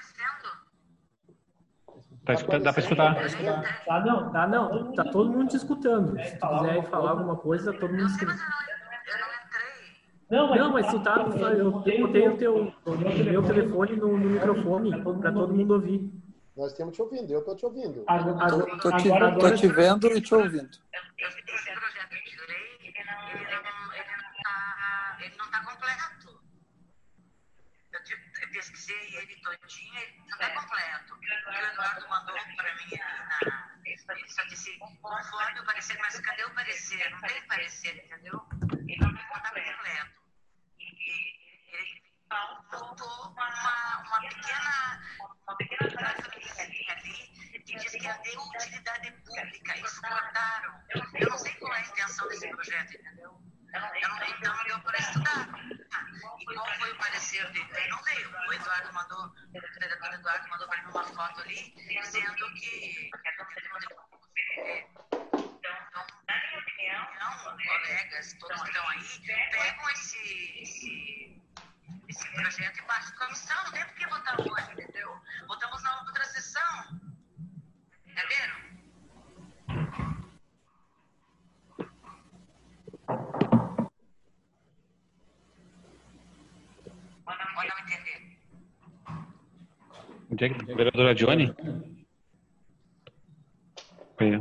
Tá escutando? Dá pra escutar? Tá, não, tá, não. Tá todo mundo te escutando. Se tu quiser falar alguma coisa, tá todo mundo escutando. Não, mas, não, mas tu tá... Eu botei o teu o meu telefone no, no microfone pra todo mundo ouvir. Nós estamos te ouvindo, eu estou te ouvindo. Agora, tô, tô, te, agora, tô te vendo e te ouvindo. Esse projeto de lei, ele não, ele não tá, ele não tá completo. Eu, te, eu pesquisei ele todinho, ele não tá completo. O que o Eduardo mandou para mim ali na... Ele só disse, conforme o parecer, mas cadê o parecer? Não tem parecer, entendeu? Ele não tá completo. E ele faltou uma, uma pequena... uma pequena frasezinha ali que diz que é de utilidade pública. Eles cortaram. Eu não sei qual é a intenção desse projeto, entendeu? Eu não, então não deu para estudar. Ah, e qual foi o parecer dele? Ele não veio. O Eduardo mandou, o vereador Eduardo mandou para mim uma foto ali, dizendo que... Então, na minha opinião, colegas, todos que estão aí, pegam esse... esse esse projeto e parte de comissão, não tem por que votar hoje, entendeu? Votamos na outra sessão. Entenderam? Onde é que tá? Vereadora Johnny? É.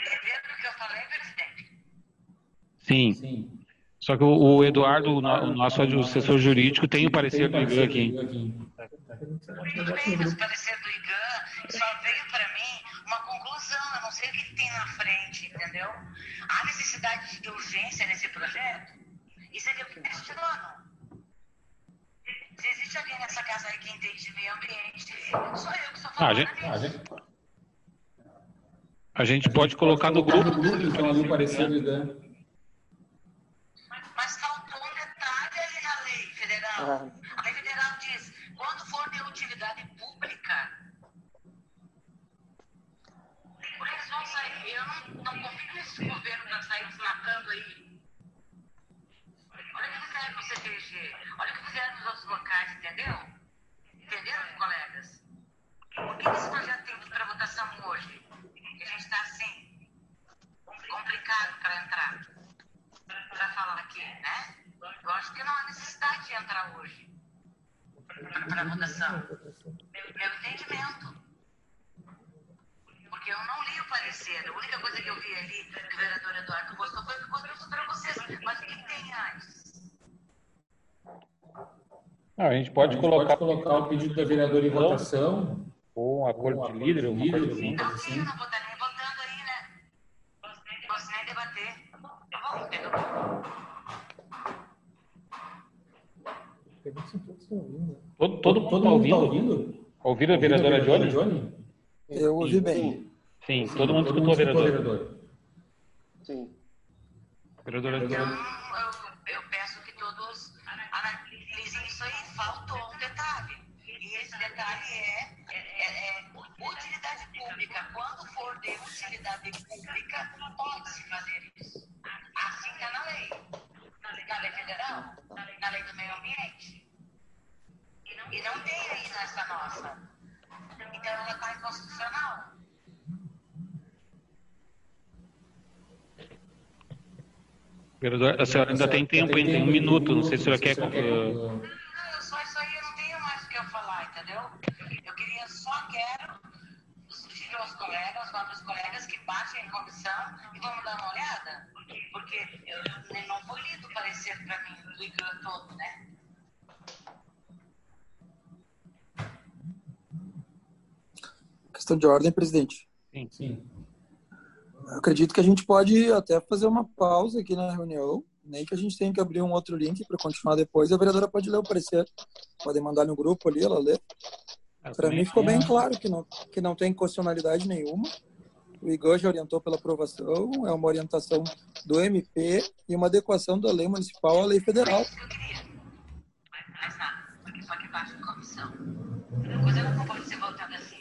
Sim. Sim. Só que o, o Eduardo, o, no, o nosso assessor jurídico, tem o parecer do I G A aqui. Muito bem, mas o parecer do I G A só veio para mim uma conclusão. Eu não sei o que tem na frente, entendeu? Há necessidade de urgência nesse projeto? Isso é que eu questiono. Se existe alguém nessa casa aí que entende de meio ambiente, sou eu que sou falando. Ah, a, gente, a, gente, a gente pode colocar no grupo, então, ali o parecer do I G A. Mas faltou um detalhe ali na lei federal. Ah. A lei federal diz, quando for de utilidade pública, por eles vão sair. Eu não, não confio nesse governo para sair desmatando aí. Olha o que fizeram com o C T G. Olha o que fizeram nos outros locais, entendeu? Entenderam, colegas? Por que esse projeto tem para votação hoje? Que a gente está assim, complicado para entrar. Para falar aqui, né? Eu acho que não há necessidade de entrar hoje para a votação. Meu, meu entendimento. Porque eu não li o parecer. A única coisa que eu vi ali que o vereador Eduardo gostou foi o que gostou para vocês. Mas o que tem antes? Ah, a gente pode, a gente colocar, pode colocar o pedido da vereadora em votação. Ou um acordo de líder, ou uma coisa assim. Não, sim, eu não vou estar nem votando aí, né? Posso nem debater. Tá bom, entendeu? Todo, todo, todo mundo está ouvindo? Ouviram a vereadora Johnny? Eu ouvi bem. Sim, Sim todo mundo todo escutou a vereadora. Sim. Vereadora Johnny. Então, eu, eu peço que todos analisem isso aí. Faltou um detalhe. E esse detalhe é, é, é utilidade pública. Quando for de utilidade pública, pode-se fazer isso. Assim está na lei. Na lei federal, na lei do meio ambiente. E não tem aí nessa nossa. Então ela está inconstitucional. Vereador, a senhora ainda tem tempo, ainda tem um minuto. Não sei se a senhora quer. Não, não, só isso aí eu não tenho mais o que eu falar, entendeu? Eu queria, só quero sugerir aos colegas, aos nossos colegas que baixem a comissão e vamos dar uma olhada. Porque eu, não foi lido o parecer para mim do I G A todo, né? Questão de ordem, presidente. Sim, sim. Eu acredito que a gente pode até fazer uma pausa aqui na reunião, nem que a gente tenha que abrir um outro link para continuar depois. A vereadora pode ler o parecer, pode mandar no grupo ali, ela lê. Para mim ficou bem claro que não, que não tem constitucionalidade nenhuma. O I G A já orientou pela aprovação, é uma orientação do M P e uma adequação da lei municipal à lei federal. É isso que eu queria. Mais nada, porque só que baixa a comissão. A coisa não pode ser voltada assim.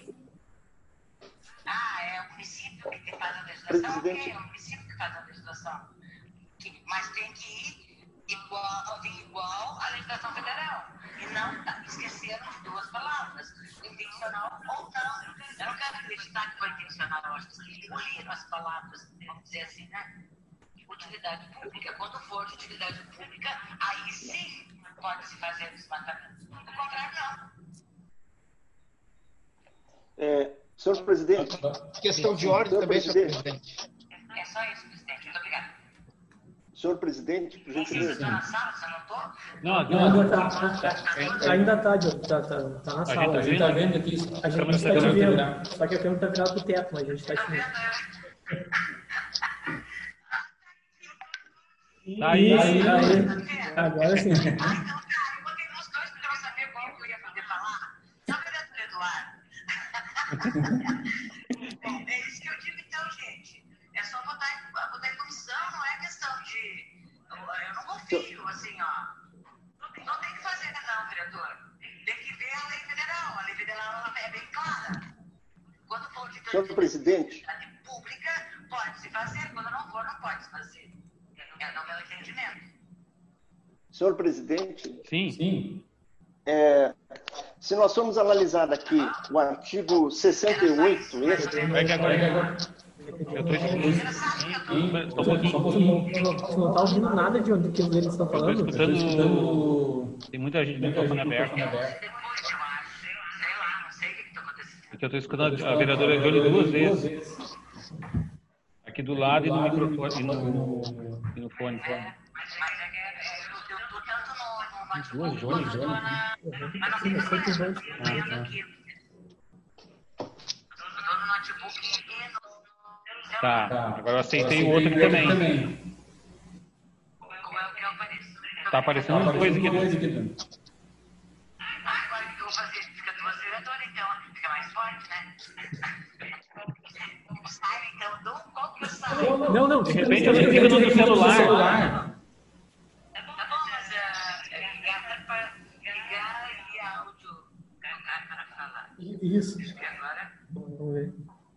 Ah, é o município que faz a legislação? Ok, é o município que faz a legislação. Que, mas tem que ir igual, vir igual à legislação federal. E não tá, esqueceram de duas palavras. Intencional ou não. Eu não quero acreditar que foi intencional. Eu acho que engoliram as palavras, vamos dizer assim, né? Utilidade pública. Quando for de utilidade pública, aí sim pode-se fazer o desmatamento. Do contrário, não. É... Senhor presidente. Questão de ordem senhor também, presidente. senhor presidente. É só isso, presidente. Muito obrigado. Senhor presidente, por gentileza. Você está na sala, você anotou? Não, não, ainda está. Ainda está, Diogo. Está tá, tá na sala. A gente está vendo aqui. A gente está te vendo. Só que a câmera está virada para o teto, mas a gente está te vendo. Aí, aí, aí. Agora sim. Ah, então tá. Eu botei nos dois para eu saber qual que eu ia poder falar. Só o vereador Eduardo. Bom, é isso que eu digo então, gente. É só votar em, votar em comissão, não é questão de... Eu, eu não confio, assim, ó. Não tem que fazer, não, vereador. Tem que ver a lei federal. A lei federal ela é bem clara. Quando for de senhor presidente pública, pode se fazer. Quando não for, não pode se fazer. É no meu entendimento. Senhor presidente. Sim. Sim. É, se nós formos analisar aqui o artigo sessenta e oito, esse... É que agora... Eu estou escutando... Você não está ouvindo nada de onde que eles estão falando? Eu estou escutando... Tem muita gente no microfone aberto. Depois eu acho, sei lá, não sei o que está acontecendo. Porque eu estou escutando a vereadora Johnny duas vezes. Aqui do lado e no microfone e no, e no fone. É, mas, mas é que é, eu estou tanto no, no notebook Johnny, quanto eu Johnny. estou na... Mas não tem problema, eu estou vendo aqui. Eu estou no notebook e no... no Tá, agora eu aceitei o outro aqui também. Como é o que aparece? Tá aparecendo uma coisa aqui. Agora que eu vou fazer, fica duas vereadoras, então, fica mais forte, né? Sai, então, dou um qual que eu saio? Não, não, De repente a gente fica no celular. Tá bom, tá bom, mas uh, é ligar para ligar e áudio ligar para falar. Isso. Acho que agora Vamos ver.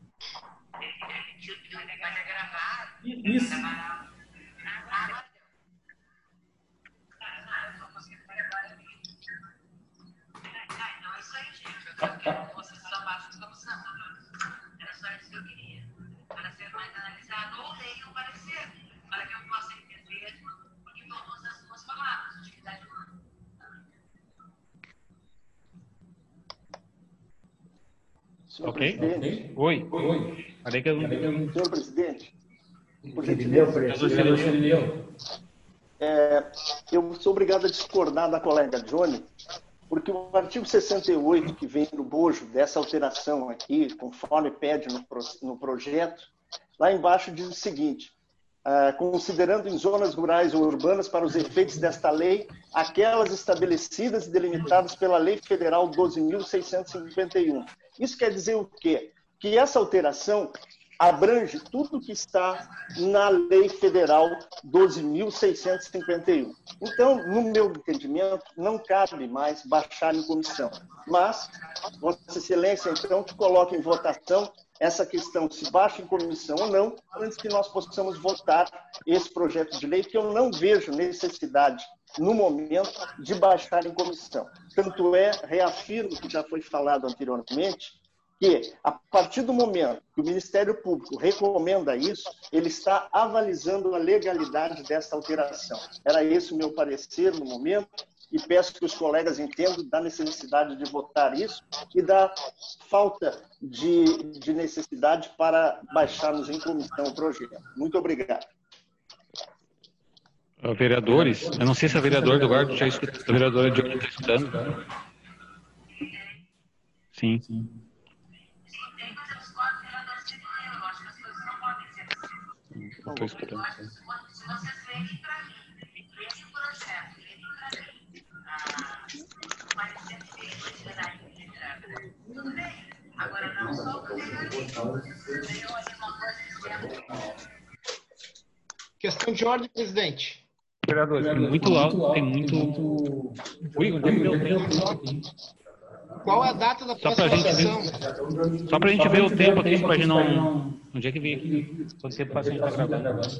mas é gravado. Isso. Ah, agora deu. Ah, eu só consegui fazer agora. Ah, então é isso aí, gente. Eu quero que vocês só baixem de comissão. Era só isso que eu queria. Para ser mais analisado ou leia o parecer, para que eu possa entender o que todas as suas palavras, utilidade humana. Senhor Ok? presidente. Oi. Oi. Falei que eu não... Senhor presidente, por Irineu, gentileza, presidente. é, eu sou obrigado a discordar da colega Johnny, porque o artigo sessenta e oito, que vem no bojo dessa alteração aqui, conforme pede no, pro, no projeto, lá embaixo diz o seguinte: ah, considerando em zonas rurais ou urbanas para os efeitos desta lei, aquelas estabelecidas e delimitadas pela Lei Federal doze mil seiscentos e cinquenta e um. Isso quer dizer o quê? Que essa alteração abrange tudo que está na Lei Federal doze mil seiscentos e cinquenta e um. Então, no meu entendimento, não cabe mais baixar em comissão. Mas, Vossa Excelência, então, que coloque em votação essa questão, se baixa em comissão ou não, antes que nós possamos votar esse projeto de lei, que eu não vejo necessidade, no momento, de baixar em comissão. Tanto é, reafirmo que já foi falado anteriormente, que, a partir do momento que o Ministério Público recomenda isso, ele está avalizando a legalidade dessa alteração. Era esse o meu parecer no momento, e peço que os colegas entendam da necessidade de votar isso e da falta de, de necessidade para baixarmos em comissão o projeto. Muito obrigado. Vereadores, eu não sei se a vereadora do Guarda já escutou, a vereadora de onde está escutando. Sim. Sim. Não estou escutando. Se vocês veem para mim, esse projeto, ele para mim, ah, parecer que tem coisa da íntegra, tudo bem. Agora, não só o legalismo. Veio ali uma coisa dizendo. Questão de ordem, presidente. Vereador, tem muito alto, tem muito... Ui, onde é que deu tempo? Qual é a data da Só pra próxima gente sessão? ver, só pra gente ver o tempo aqui, pra gente não... Onde é que veio aqui? Quanto tempo passa a gente tá gravando?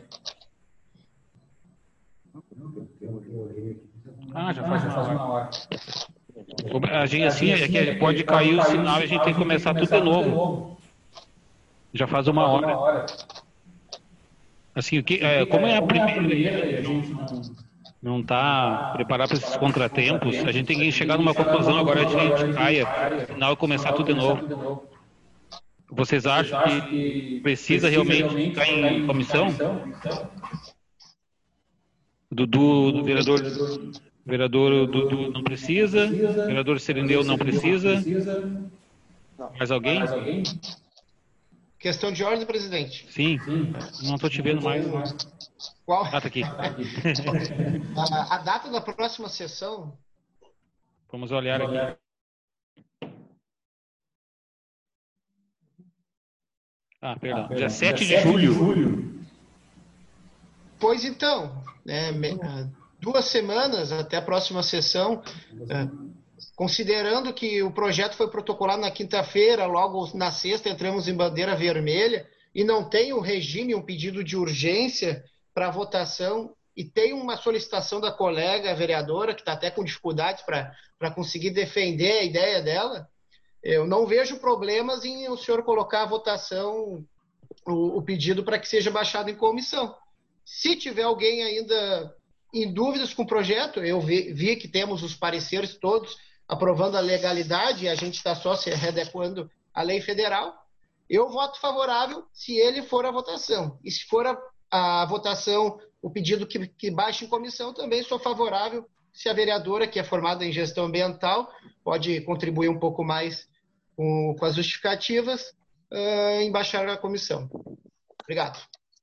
Ah, já faz uma hora. A gente, assim, é que pode cair o sinal e a gente tem que começar tudo de novo. Já faz uma hora. Assim, o que, é, como é a primeira e a gente não está preparado para esses contratempos, a gente tem que chegar numa conclusão agora, a gente caia, afinal, começar tudo de novo. Vocês acham que precisa realmente ficar em comissão? Dudu, do vereador, vereador Dudu não precisa, vereador Serendeu não precisa. Mais alguém? Questão de ordem, presidente. Sim, não estou te vendo mais. Qual? Ah, tá aqui. a, a data da próxima sessão? Vamos olhar aqui. Ah, perdão. Dia sete de julho. Pois então, né, duas semanas até a próxima sessão, considerando que o projeto foi protocolado na quinta-feira, logo na sexta entramos em bandeira vermelha, e não tem um regime, um pedido de urgência para votação, e tem uma solicitação da colega vereadora, que está até com dificuldades para conseguir defender a ideia dela, eu não vejo problemas em o senhor colocar a votação, o, o pedido para que seja baixado em comissão. Se tiver alguém ainda em dúvidas com o projeto, eu vi, vi que temos os pareceres todos aprovando a legalidade, e a gente está só se readequando a lei federal, eu voto favorável se ele for a votação. E se for a, a votação, o pedido que, que baixe em comissão, também sou favorável se a vereadora, que é formada em gestão ambiental, pode contribuir um pouco mais com, com as justificativas, uh, em baixar a comissão. Obrigado.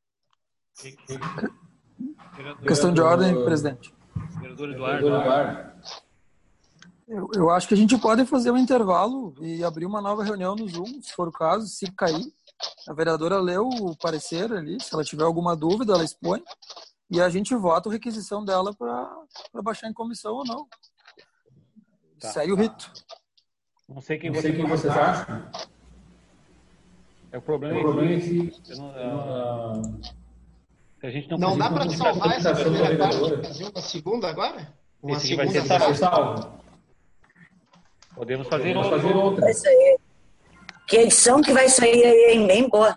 Questão de ordem, presidente. Vereador Eduardo. Eu, eu acho que a gente pode fazer um intervalo e abrir uma nova reunião no Zoom, se for o caso, se cair. A vereadora leu o parecer ali, se ela tiver alguma dúvida, ela expõe, e a gente vota a requisição dela para baixar em comissão ou não. Tá, segue o rito. Não sei quem, não você sei quem vocês acham. É o problema, o problema é que... Eu não, uh, se a gente não não dá para salvar essa primeira parte, fazer uma segunda agora? Uma Esse segunda vai ser salvo. Podemos fazer, Podemos outra. fazer outra. Vai sair. Que edição que vai sair aí, hein? Bem boa.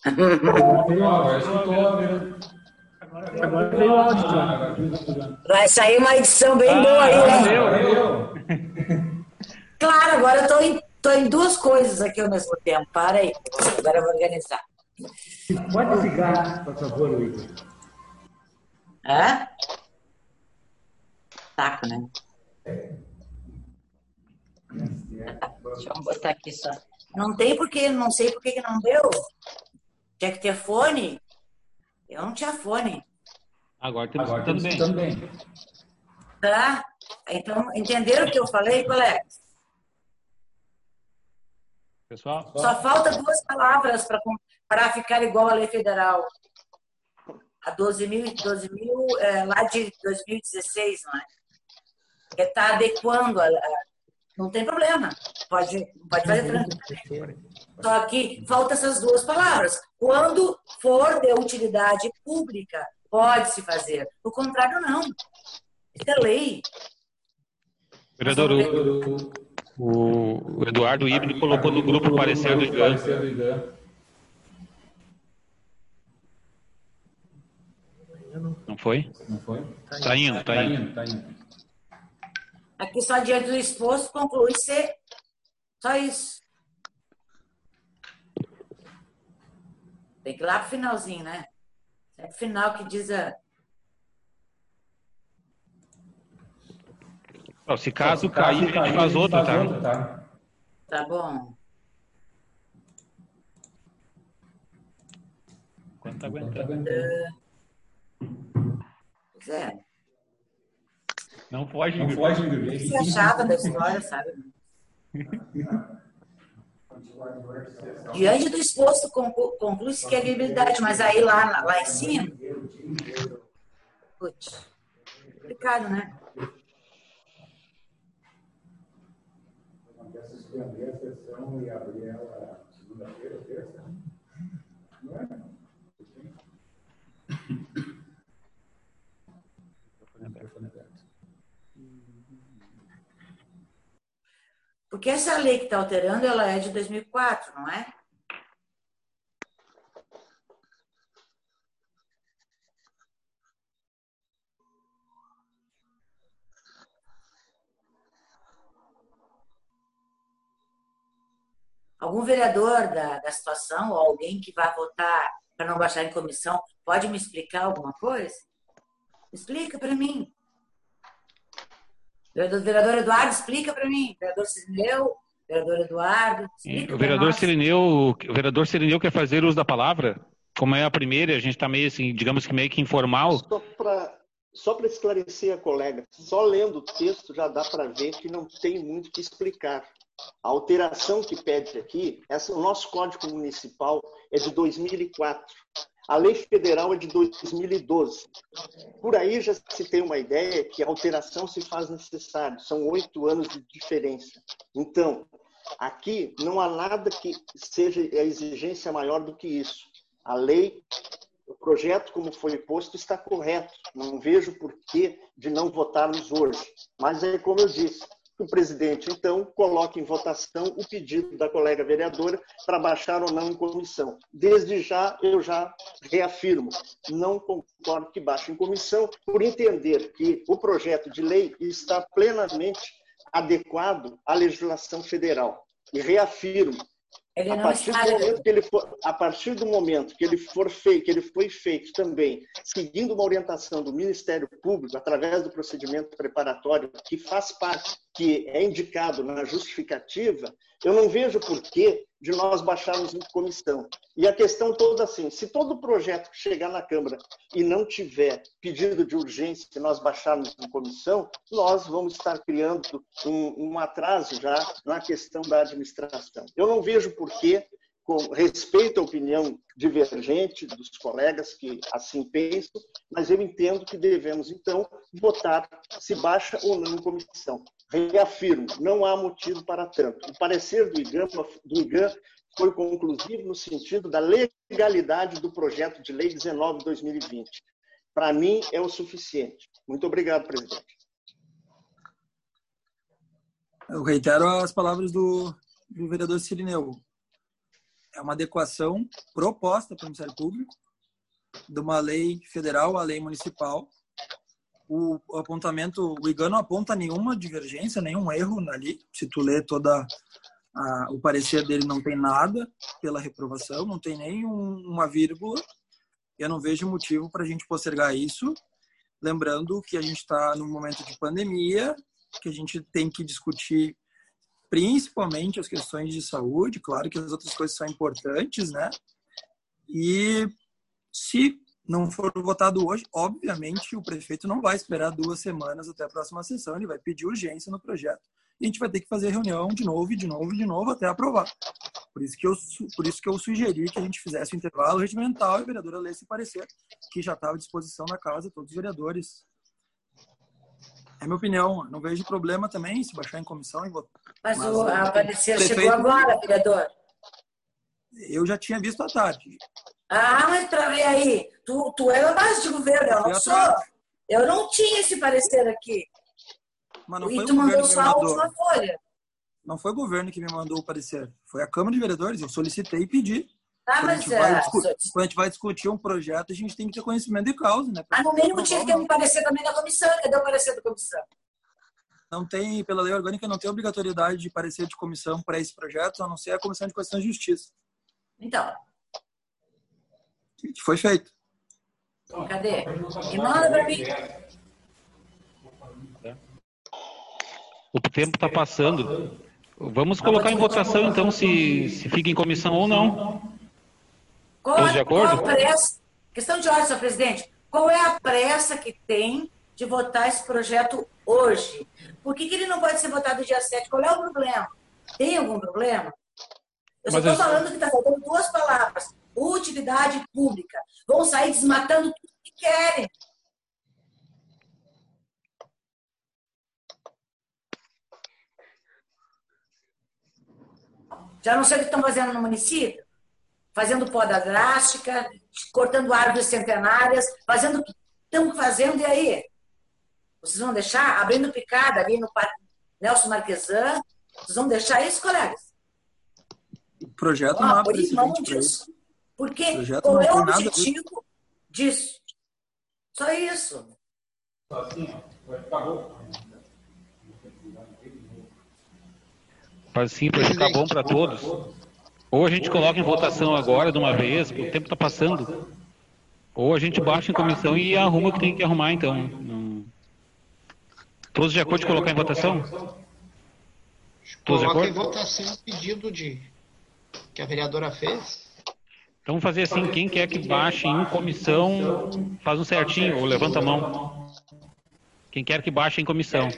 Agora veio o áudio, John. Vai sair uma edição bem ah, boa aí, hein? Valeu. Claro, agora eu tô em, tô em duas coisas aqui ao mesmo tempo. Para aí. Agora eu vou organizar. Pode ligar, por favor, Igor. Hã? Taco, né? Deixa eu botar aqui só. Não tem porque, não sei por que não deu. Tinha que ter fone. Eu não tinha fone. Agora temos Agora também. também. Tá? Então, entenderam o que eu falei, colegas? Pessoal? Só falta duas palavras para ficar igual à lei federal. A doze mil, doze mil é, lá de dois mil e dezesseis, não é? Que está adequando a, a não tem problema. Pode, pode fazer tranquilo. Só que falta essas duas palavras. Quando for de utilidade pública, pode-se fazer. O contrário, não. Isso é lei. Vereador, o, o Eduardo Ibne colocou no grupo o parecer do I G A N. Não foi? Não foi? Está indo, está indo. Tá indo. Aqui só diante do exposto conclui ser só isso. Tem que ir lá pro finalzinho, né? É o final que diz a... Não, se caso cair, a gente faz outro, tá? Tá bom. Quanto tá aguentando? Pois é. Não foge, não foge. Isso é chata da história, sabe? Diante do exposto, conclui-se que é viabilidade, mas aí lá, lá em cima... Putz, complicado, né? Quer suspender a sessão e abrir ela segunda-feira, terça? Não é? Porque essa lei que está alterando, ela é de dois mil e quatro, não é? Algum vereador da, da situação ou alguém que vai votar para não baixar em comissão pode me explicar alguma coisa? Explica para mim. Vereador, vereador Eduardo, explica para mim. Vereador Cirineu, vereador Eduardo, explica. O vereador Cirineu, o vereador Cirineu quer fazer uso da palavra? Como é a primeira, a gente está meio assim, digamos que meio que informal. Só para só para esclarecer a colega, só lendo o texto já dá para ver que não tem muito o que explicar. A alteração que pede aqui, essa, o nosso Código Municipal é de dois mil e quatro. A lei federal é de dois mil e doze. Por aí já se tem uma ideia que a alteração se faz necessária. São oito anos de diferença. Então, aqui não há nada que seja a exigência maior do que isso. A lei, o projeto como foi posto está correto. Não vejo porquê de não votarmos hoje. Mas é como eu disse, o presidente, então, coloque em votação o pedido da colega vereadora para baixar ou não em comissão. Desde já, eu já reafirmo, não concordo que baixe em comissão, por entender que o projeto de lei está plenamente adequado à legislação federal. E reafirmo, Ele a não partir está, do momento que ele for, a partir do momento que ele for feito, que ele foi feito também, seguindo uma orientação do Ministério Público, através do procedimento preparatório, que faz parte, que é indicado na justificativa, eu não vejo porquê de nós baixarmos em comissão. E a questão toda assim, se todo projeto que chegar na Câmara e não tiver pedido de urgência que nós baixarmos em comissão, nós vamos estar criando um, um atraso já na questão da administração. Eu não vejo porquê, com respeito à opinião divergente dos colegas que assim pensam, mas eu entendo que devemos, então, votar se baixa ou não em comissão. Reafirmo, não há motivo para tanto. O parecer do IGAM, do IGAM foi conclusivo no sentido da legalidade do projeto de lei dezenove de dois mil e vinte. Para mim, é o suficiente. Muito obrigado, presidente. Eu reitero as palavras do, do vereador Cirineu. É uma adequação proposta pelo Ministério Público de uma lei federal à lei municipal. O, o apontamento, o IGAN não aponta nenhuma divergência, nenhum erro ali. Se tu lê toda a, o parecer dele, não tem nada pela reprovação, não tem nem um, uma vírgula. Eu não vejo motivo para a gente postergar isso. Lembrando que a gente está num momento de pandemia, que a gente tem que discutir principalmente as questões de saúde, claro que as outras coisas são importantes, né? E se não for votado hoje, obviamente o prefeito não vai esperar duas semanas até a próxima sessão, ele vai pedir urgência no projeto e a gente vai ter que fazer reunião de novo, de novo, de novo, até aprovar. Por isso que eu, por isso que eu sugeri que a gente fizesse o intervalo regimental e a vereadora lesse o parecer, que já estava à disposição da casa, todos os vereadores. É minha opinião, não vejo problema também se baixar em comissão e votar. Mas, Mas o o parecer prefeito, chegou agora, vereador. Eu já tinha visto à tarde. Ah, mas para ver aí, tu, tu é mais de governo, eu não sou. Eu não tinha esse parecer aqui. Mas não E foi tu o mandou governo que só me a mandou. última folha. Não foi o governo que me mandou o parecer. Foi a Câmara de Vereadores. Eu solicitei e pedi. Ah, quando, a mas gente vai é, discutir, quando a gente vai discutir um projeto, a gente tem que ter conhecimento de causa, né? Ah, no mínimo tinha que ter um parecer também da comissão. Cadê o parecer da comissão? Não tem, pela lei orgânica, não tem obrigatoriedade de parecer de comissão para esse projeto, a não ser a Comissão de Constituição e Justiça. Então. Que foi feito. Cadê? E manda para mim. O tempo está passando. Vamos colocar em votação, então, se, se fica em comissão ou não. Qual, Todos de acordo? qual a pressa? Questão de ordem, senhor presidente. Qual é a pressa que tem de votar esse projeto hoje? Por que, que ele não pode ser votado dia sete? Qual é o problema? Tem algum problema? Eu só Mas estou eu- falando que está faltando duas palavras. Utilidade pública. Vão sair desmatando tudo que querem. Já não sei o que estão fazendo no município? Fazendo poda drástica, cortando árvores centenárias, fazendo o que estão fazendo, e aí? Vocês vão deixar? Abrindo picada ali no Parque Nelson Marquesan? Vocês vão deixar isso, colegas? O projeto Ó, não há abrir mão precedente para disso. isso. Porque O projeto qual não é o tem nada a ver. objetivo disso? Só isso. Para sim, para ficar bom para todos. Ou a gente coloca em votação agora de uma vez, porque o tempo está passando. Ou a gente baixa em comissão e arruma o que tem que arrumar, então. Não... Todos de acordo de colocar em votação? Todos de Coloca em acordo? votação o pedido de que a vereadora fez. Então vamos fazer assim, quem quer que baixe em comissão, faz um certinho, ou levanta a mão. Quem quer que baixe em comissão.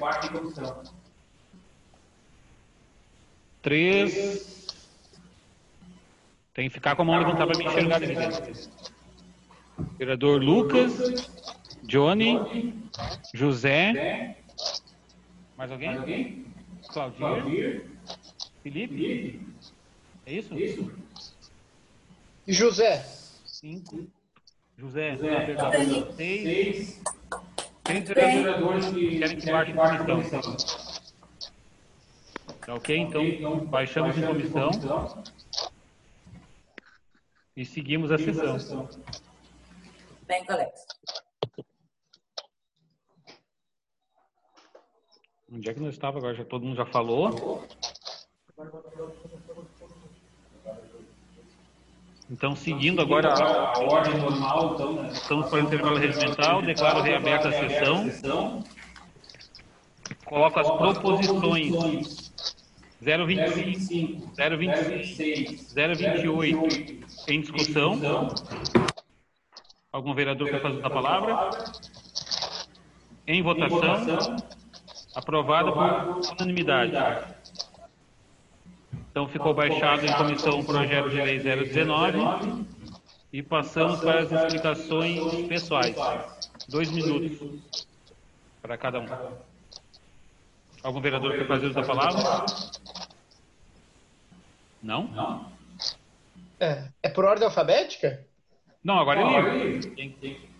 Três. Tem que ficar com a mão levantada para me enxergar ali dentro. Vereador Lucas, Johnny, José. Mais alguém? Claudir. Felipe. É isso? E José? Cinco. José, perdão. Seis. Três vereadores que querem que baixe em comissão. Tá ok? Então, baixamos em comissão e seguimos a sessão. Bem, colegas. Onde é que nós estávamos agora? Já, todo mundo já falou? Então, seguindo agora a, a ordem normal, então, estamos para o intervalo regimental, declaro reaberta a sessão. Coloco as proposições zero vinte e cinco, zero vinte e seis, zero vinte e oito em discussão. Algum vereador quer fazer a palavra? Em votação. Aprovada por unanimidade. Então, ficou baixado em comissão o projeto de lei zero dezenove e passamos para as explicações pessoais. Dois minutos para cada um. Algum vereador quer fazer uso da palavra? Não? É, é por ordem alfabética? Não, agora é livre.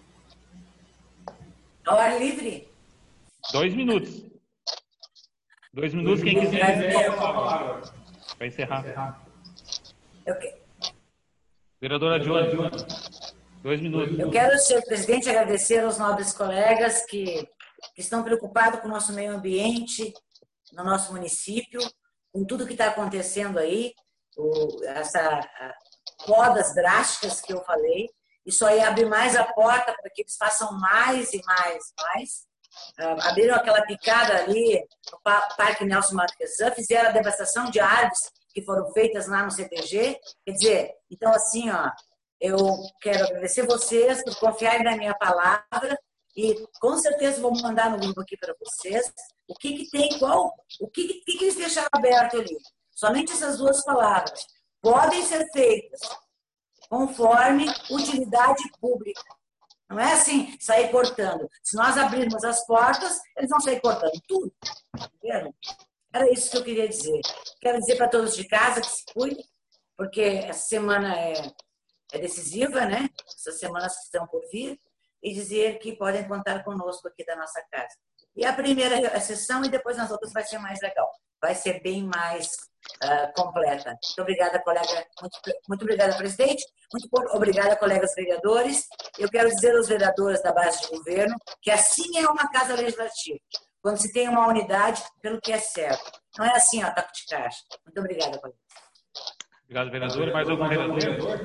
Hora livre? Dois minutos. Dois minutos, quem quiser. Vai encerrar. Eu, Vereadora Joana, dois minutos. eu quero, senhor presidente, agradecer aos nobres colegas que, que estão preocupados com o nosso meio ambiente, no nosso município, com tudo que está acontecendo aí, o, essa podas drásticas que eu falei. Isso aí abre mais a porta para que eles façam mais e mais e mais. Uh, abriram aquela picada ali no Parque Nelson Marquesan, fizeram a devastação de árvores que foram feitas lá no C T G. Quer dizer, então assim, ó, eu quero agradecer vocês por confiarem na minha palavra e com certeza vou mandar no grupo aqui para vocês o que, que tem, qual, o que, que, que eles deixaram aberto ali. Somente essas duas palavras podem ser feitas conforme utilidade pública. Não é assim, sair cortando. Se nós abrirmos as portas, eles vão sair cortando tudo. Entendeu? Era isso que eu queria dizer. Quero dizer para todos de casa que se cuidem, porque essa semana é, é decisiva, né? Essas semanas que estão por vir, e dizer que podem contar conosco aqui da nossa casa. E a primeira sessão e depois nas outras vai ser mais legal. Vai ser bem mais uh, completa. Muito obrigada, colega. Muito, muito obrigada, presidente. Muito obrigada, colegas vereadores. Eu quero dizer aos vereadores da base de governo que assim é uma casa legislativa. Quando se tem uma unidade pelo que é certo. Não é assim, ó, taco de caixa. Muito obrigada, colegas. Obrigado, vereador. Mais algum vereador?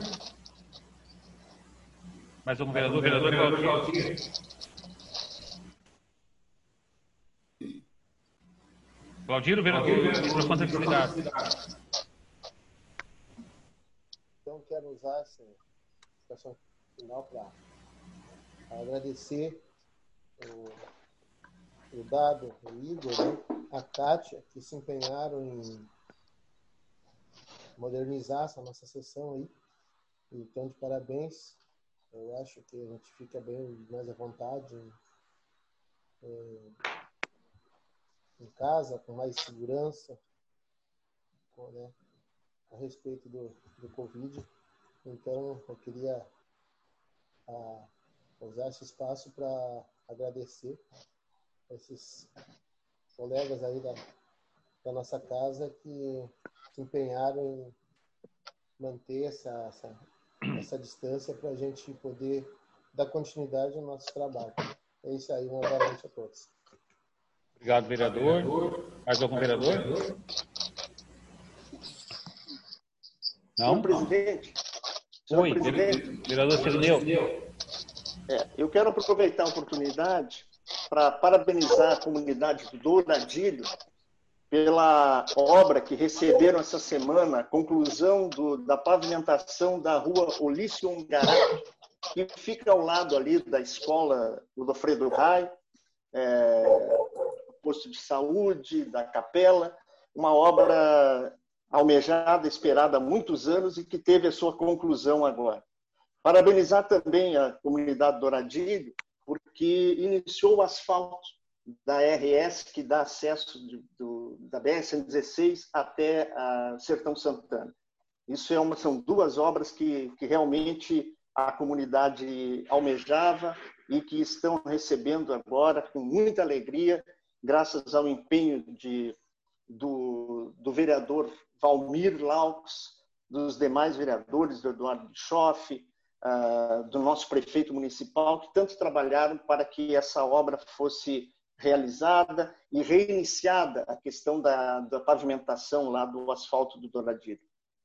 Mais algum vereador? Vereador Claudir. Claudiro, vereador, microfone desligado. Então, quero usar essa situação final para agradecer o, o Dado, o Igor, né, a Kátia, que se empenharam em modernizar essa nossa sessão aí. Então, de parabéns. Eu acho que a gente fica bem mais à vontade em, em casa, com mais segurança, né, a respeito do, do Covid. Então, eu queria a, usar esse espaço para agradecer esses colegas aí da, da nossa casa que se empenharam em manter essa, essa, essa distância para a gente poder dar continuidade ao nosso trabalho. É isso aí, uma boa noite a todos. Obrigado, vereador. Mais algum vereador? Não? Senhor presidente. Senhor Oi, presidente. Vereador Sirineu. É, eu quero aproveitar a oportunidade para parabenizar a comunidade do Douradilho pela obra que receberam essa semana, a conclusão do, da pavimentação da rua Olício Ungará, que fica ao lado ali da escola Godofredo Rai, é, posto de saúde, da capela, uma obra almejada, esperada há muitos anos e que teve a sua conclusão agora. Parabenizar também a comunidade Douradilho, porque iniciou o asfalto da R S, que dá acesso de, do, da B R cento e dezesseis até a Sertão Santana. Isso é uma, são duas obras que, que realmente a comunidade almejava e que estão recebendo agora com muita alegria, graças ao empenho de, do, do vereador Valmir Laux, dos demais vereadores, do Eduardo Bischoff, uh, do nosso prefeito municipal, que tanto trabalharam para que essa obra fosse realizada e reiniciada a questão da, da pavimentação lá do asfalto do Douradilho.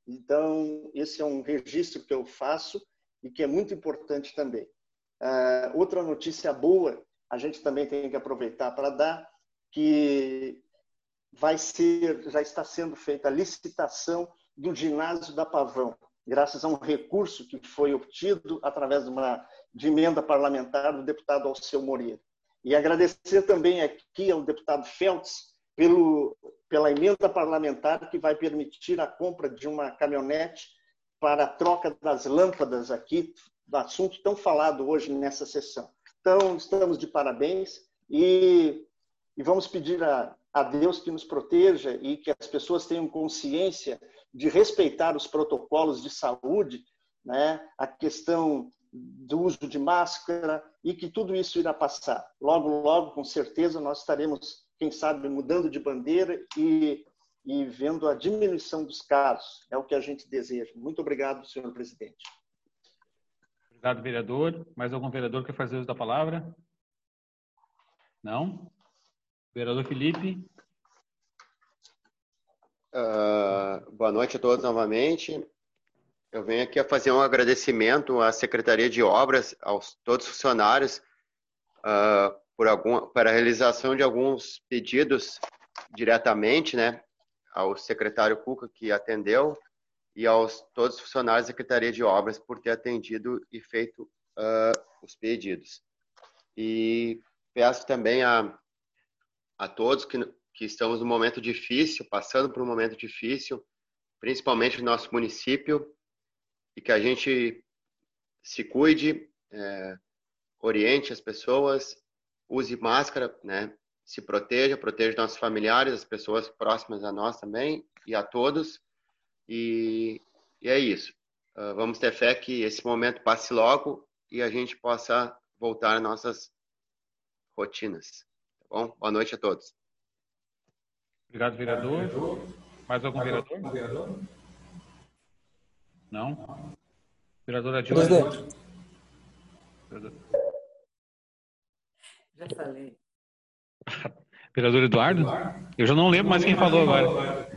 Então, esse é um registro que eu faço e que é muito importante também. Uh, outra notícia boa, a gente também tem que aproveitar para dar, que vai ser, já está sendo feita a licitação do ginásio da Pavão, graças a um recurso que foi obtido através de uma de emenda parlamentar do deputado Alceu Moreira. E agradecer também aqui ao deputado Feltz pelo, pela emenda parlamentar que vai permitir a compra de uma caminhonete para a troca das lâmpadas aqui, do assunto tão falado hoje nessa sessão. Então, estamos de parabéns e, e vamos pedir a, a Deus que nos proteja e que as pessoas tenham consciência de respeitar os protocolos de saúde, né? A questão do uso de máscara e que tudo isso irá passar. Logo, logo, com certeza, nós estaremos, quem sabe, mudando de bandeira e, e vendo a diminuição dos casos. É o que a gente deseja. Muito obrigado, senhor presidente. Obrigado, vereador. Mais algum vereador quer fazer uso da palavra? Não? Vereador Felipe. Uh, boa noite a todos novamente. Eu venho aqui a fazer um agradecimento à Secretaria de Obras, aos todos os funcionários, uh, por algum, para a realização de alguns pedidos diretamente, né, ao secretário Cuca, que atendeu, e aos todos os funcionários da Secretaria de Obras por ter atendido e feito uh, os pedidos. E peço também a, a todos que, que estamos num momento difícil, passando por um momento difícil, principalmente no nosso município, e que a gente se cuide, é, oriente as pessoas, use máscara, né? Se proteja, proteja nossos familiares, as pessoas próximas a nós também, e a todos. E, e é isso. Uh, vamos ter fé que esse momento passe logo e a gente possa voltar às nossas rotinas. Tá bom? Boa noite a todos. Obrigado, vereador. Mais algum vereador? Não? Vereador Adilson. Já falei. Vereador Eduardo? Eu já não lembro mais quem falou agora.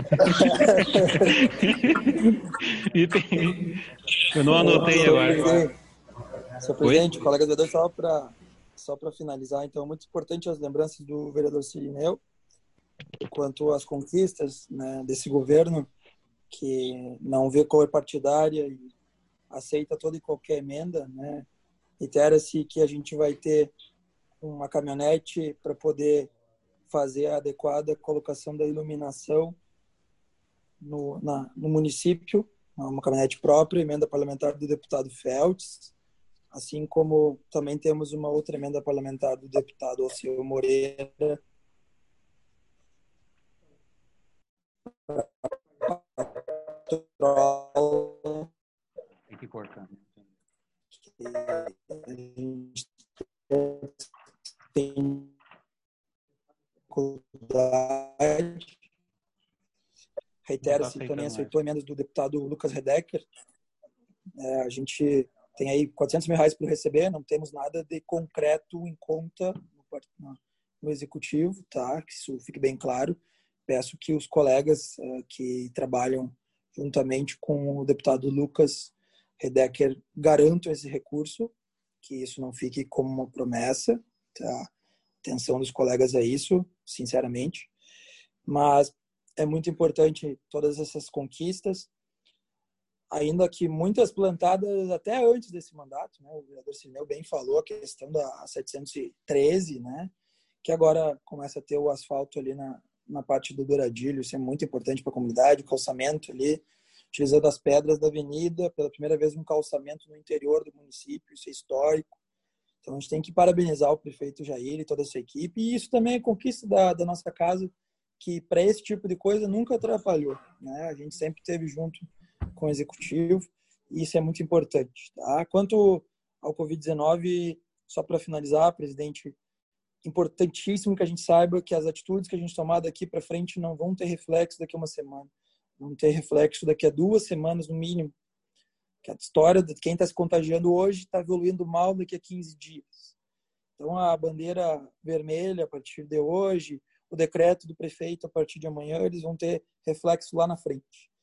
E tem... Eu não anotei agora. Senhor presidente, Oi? Colegas vereadores, só para só para finalizar, então, muito importante as lembranças do vereador Cirineu quanto às conquistas, né, desse governo que não vê cor partidária e aceita toda e qualquer emenda, né? Itera-se que a gente vai ter uma caminhonete para poder fazer a adequada colocação da iluminação no, na, no município, uma caminhonete própria, emenda parlamentar do deputado Feltz, assim como também temos uma outra emenda parlamentar do deputado Alceu Moreira, tem que cortar. A gente tem dificuldade. Reitero-se, também aceitou emendas do deputado Lucas Redecker. É, a gente tem aí quatrocentos mil reais para receber, não temos nada de concreto em conta no, no executivo, tá? Que isso fique bem claro. Peço que os colegas uh, que trabalham juntamente com o deputado Lucas Redecker garantam esse recurso, que isso não fique como uma promessa, tá? Atenção dos colegas a isso, sinceramente. Mas é muito importante todas essas conquistas, ainda que muitas plantadas até antes desse mandato, né? O vereador Cirineu bem falou a questão da setecentos e treze, né? Que agora começa a ter o asfalto ali na, na parte do Douradilho, isso é muito importante para a comunidade, o calçamento ali, utilizando as pedras da avenida, pela primeira vez um calçamento no interior do município, isso é histórico. Então a gente tem que parabenizar o prefeito Jair e toda a sua equipe, e isso também é conquista da, da nossa casa, que para esse tipo de coisa nunca atrapalhou, né? A gente sempre esteve junto com o executivo e isso é muito importante, tá? Quanto ao covid dezenove, só para finalizar, presidente, importantíssimo que a gente saiba que as atitudes que a gente tomar daqui para frente não vão ter reflexo daqui a uma semana, vão ter reflexo daqui a duas semanas no mínimo, que a história de quem está se contagiando hoje está evoluindo mal daqui a quinze dias. Então a bandeira vermelha a partir de hoje, o decreto do prefeito a partir de amanhã, eles vão ter reflexo lá na frente.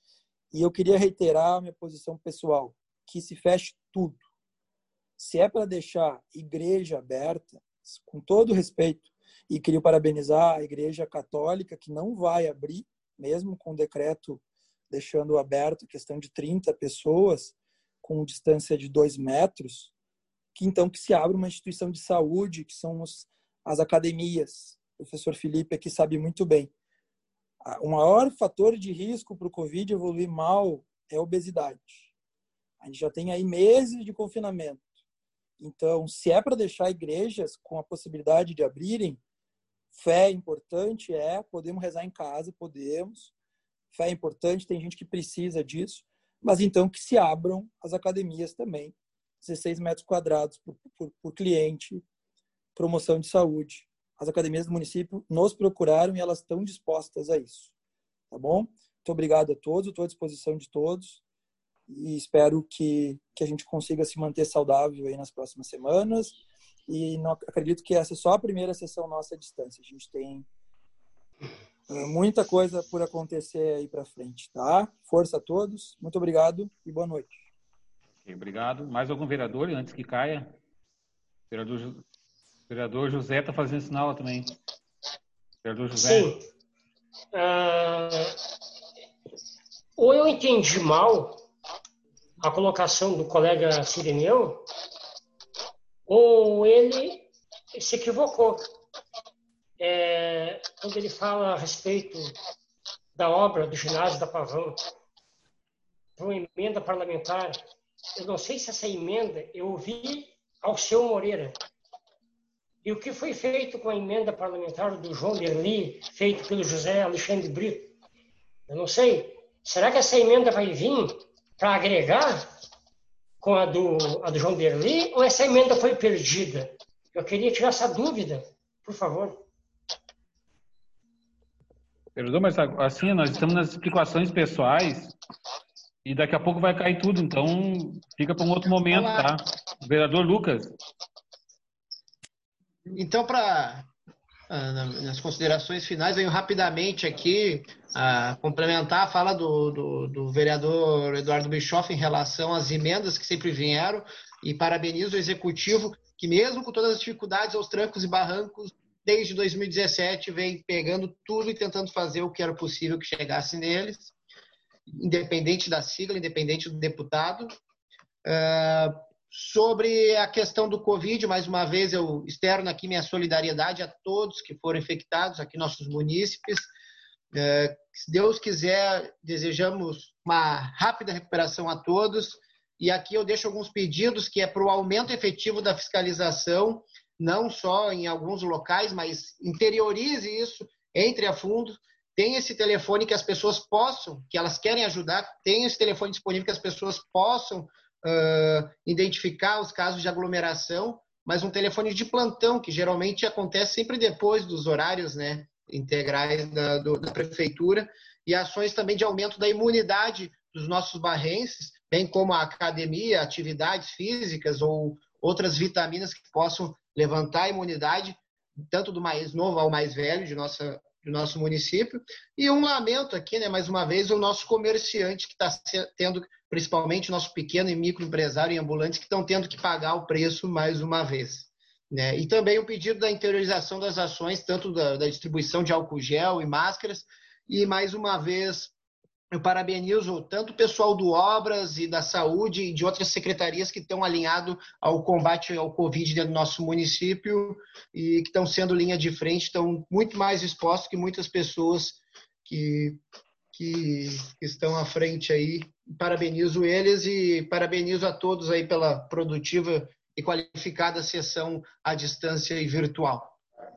E eu queria reiterar a minha posição pessoal, que se feche tudo. Se é para deixar igreja aberta, com todo respeito, e queria parabenizar a Igreja Católica, que não vai abrir, mesmo com o decreto deixando aberto a questão de trinta pessoas, com distância de dois metros, que então que se abra uma instituição de saúde, que são os, as academias. O professor Felipe aqui sabe muito bem. O maior fator de risco para o Covid evoluir mal é a obesidade. A gente já tem aí meses de confinamento. Então, se é para deixar igrejas com a possibilidade de abrirem, fé é importante, é, podemos rezar em casa, podemos. Fé é importante, tem gente que precisa disso. Mas então que se abram as academias também. dezesseis metros quadrados por, por, por cliente, promoção de saúde. As academias do município nos procuraram e elas estão dispostas a isso. Tá bom? Muito obrigado a todos, estou à disposição de todos e espero que, que a gente consiga se manter saudável aí nas próximas semanas e não acredito que essa é só a primeira sessão nossa à distância. A gente tem uh, muita coisa por acontecer aí para frente, tá? Força a todos, muito obrigado e boa noite. Okay, obrigado. Mais algum vereador antes que caia? Vereador, vereador José está fazendo sinal também. Vereador José. Sim. Uh, ou eu entendi mal a colocação do colega Cirineu, ou ele se equivocou. É, quando ele fala a respeito da obra do ginásio da Pavão, uma emenda parlamentar, eu não sei se essa emenda eu ouvi ao seu Moreira. E o que foi feito com a emenda parlamentar do João Derli, feito pelo José Alexandre Brito? Eu não sei. Será que essa emenda vai vir para agregar com a do, a do João Derli ou essa emenda foi perdida? Eu queria tirar essa dúvida, por favor. Vereador, mas assim, nós estamos nas explicações pessoais e daqui a pouco vai cair tudo, então fica para um outro momento, tá? Vereador Lucas. Então, para nas considerações finais, venho rapidamente aqui a complementar a fala do, do, do vereador Eduardo Bischoff em relação às emendas que sempre vieram e parabenizo o Executivo que mesmo com todas as dificuldades, aos trancos e barrancos, desde dois mil e dezessete vem pegando tudo e tentando fazer o que era possível que chegasse neles, independente da sigla, independente do deputado. Uh, Sobre a questão do Covid, mais uma vez eu externo aqui minha solidariedade a todos que foram infectados, aqui nossos munícipes. É, se Deus quiser, desejamos uma rápida recuperação a todos. E aqui eu deixo alguns pedidos que é para o aumento efetivo da fiscalização, não só em alguns locais, mas interiorize isso, entre a fundo. Tem esse telefone que as pessoas possam, que elas querem ajudar, tem esse telefone disponível que as pessoas possam Uh, identificar os casos de aglomeração, mas um telefone de plantão, que geralmente acontece sempre depois dos horários, né, integrais da, do, da prefeitura, e ações também de aumento da imunidade dos nossos barrenses, bem como a academia, atividades físicas ou outras vitaminas que possam levantar a imunidade, tanto do mais novo ao mais velho de nossa do nosso município. E um lamento aqui, né, mais uma vez, o nosso comerciante que está tendo, principalmente o nosso pequeno e microempresário e ambulantes que estão tendo que pagar o preço mais uma vez. Né? E também o pedido da interiorização das ações, tanto da, da distribuição de álcool gel e máscaras, e mais uma vez eu parabenizo tanto o pessoal do Obras e da Saúde e de outras secretarias que estão alinhados ao combate ao Covid dentro do nosso município e que estão sendo linha de frente, estão muito mais expostos que muitas pessoas que, que, que estão à frente aí. Parabenizo eles e parabenizo a todos aí pela produtiva e qualificada sessão à distância e virtual.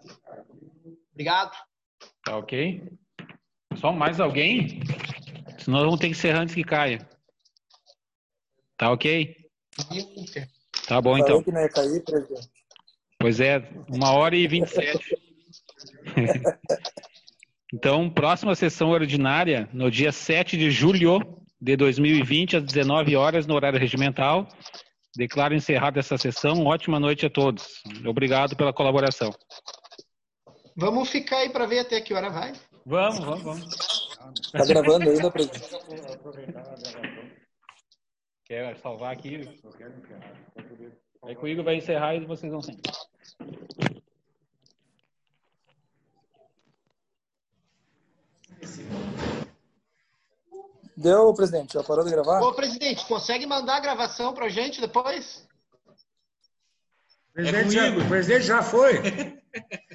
Obrigado. Tá ok. Só mais alguém? Senão vamos ter que encerrar antes que caia. Tá ok? Tá bom, então. Falou que não ia cair, presidente. Pois é, uma hora e vinte e sete. Então, próxima sessão ordinária, no dia sete de julho de dois mil e vinte, às dezenove horas, no horário regimental. Declaro encerrada essa sessão. Ótima noite a todos. Obrigado pela colaboração. Vamos ficar aí para ver até que hora vai. Vamos, vamos, vamos. Está gravando ainda, presidente? Quer salvar aqui? Aí que o Igor vai encerrar e vocês vão sentar. Deu, presidente? Já parou de gravar? Ô, presidente, consegue mandar a gravação pra gente depois? O presidente, já, o presidente já foi.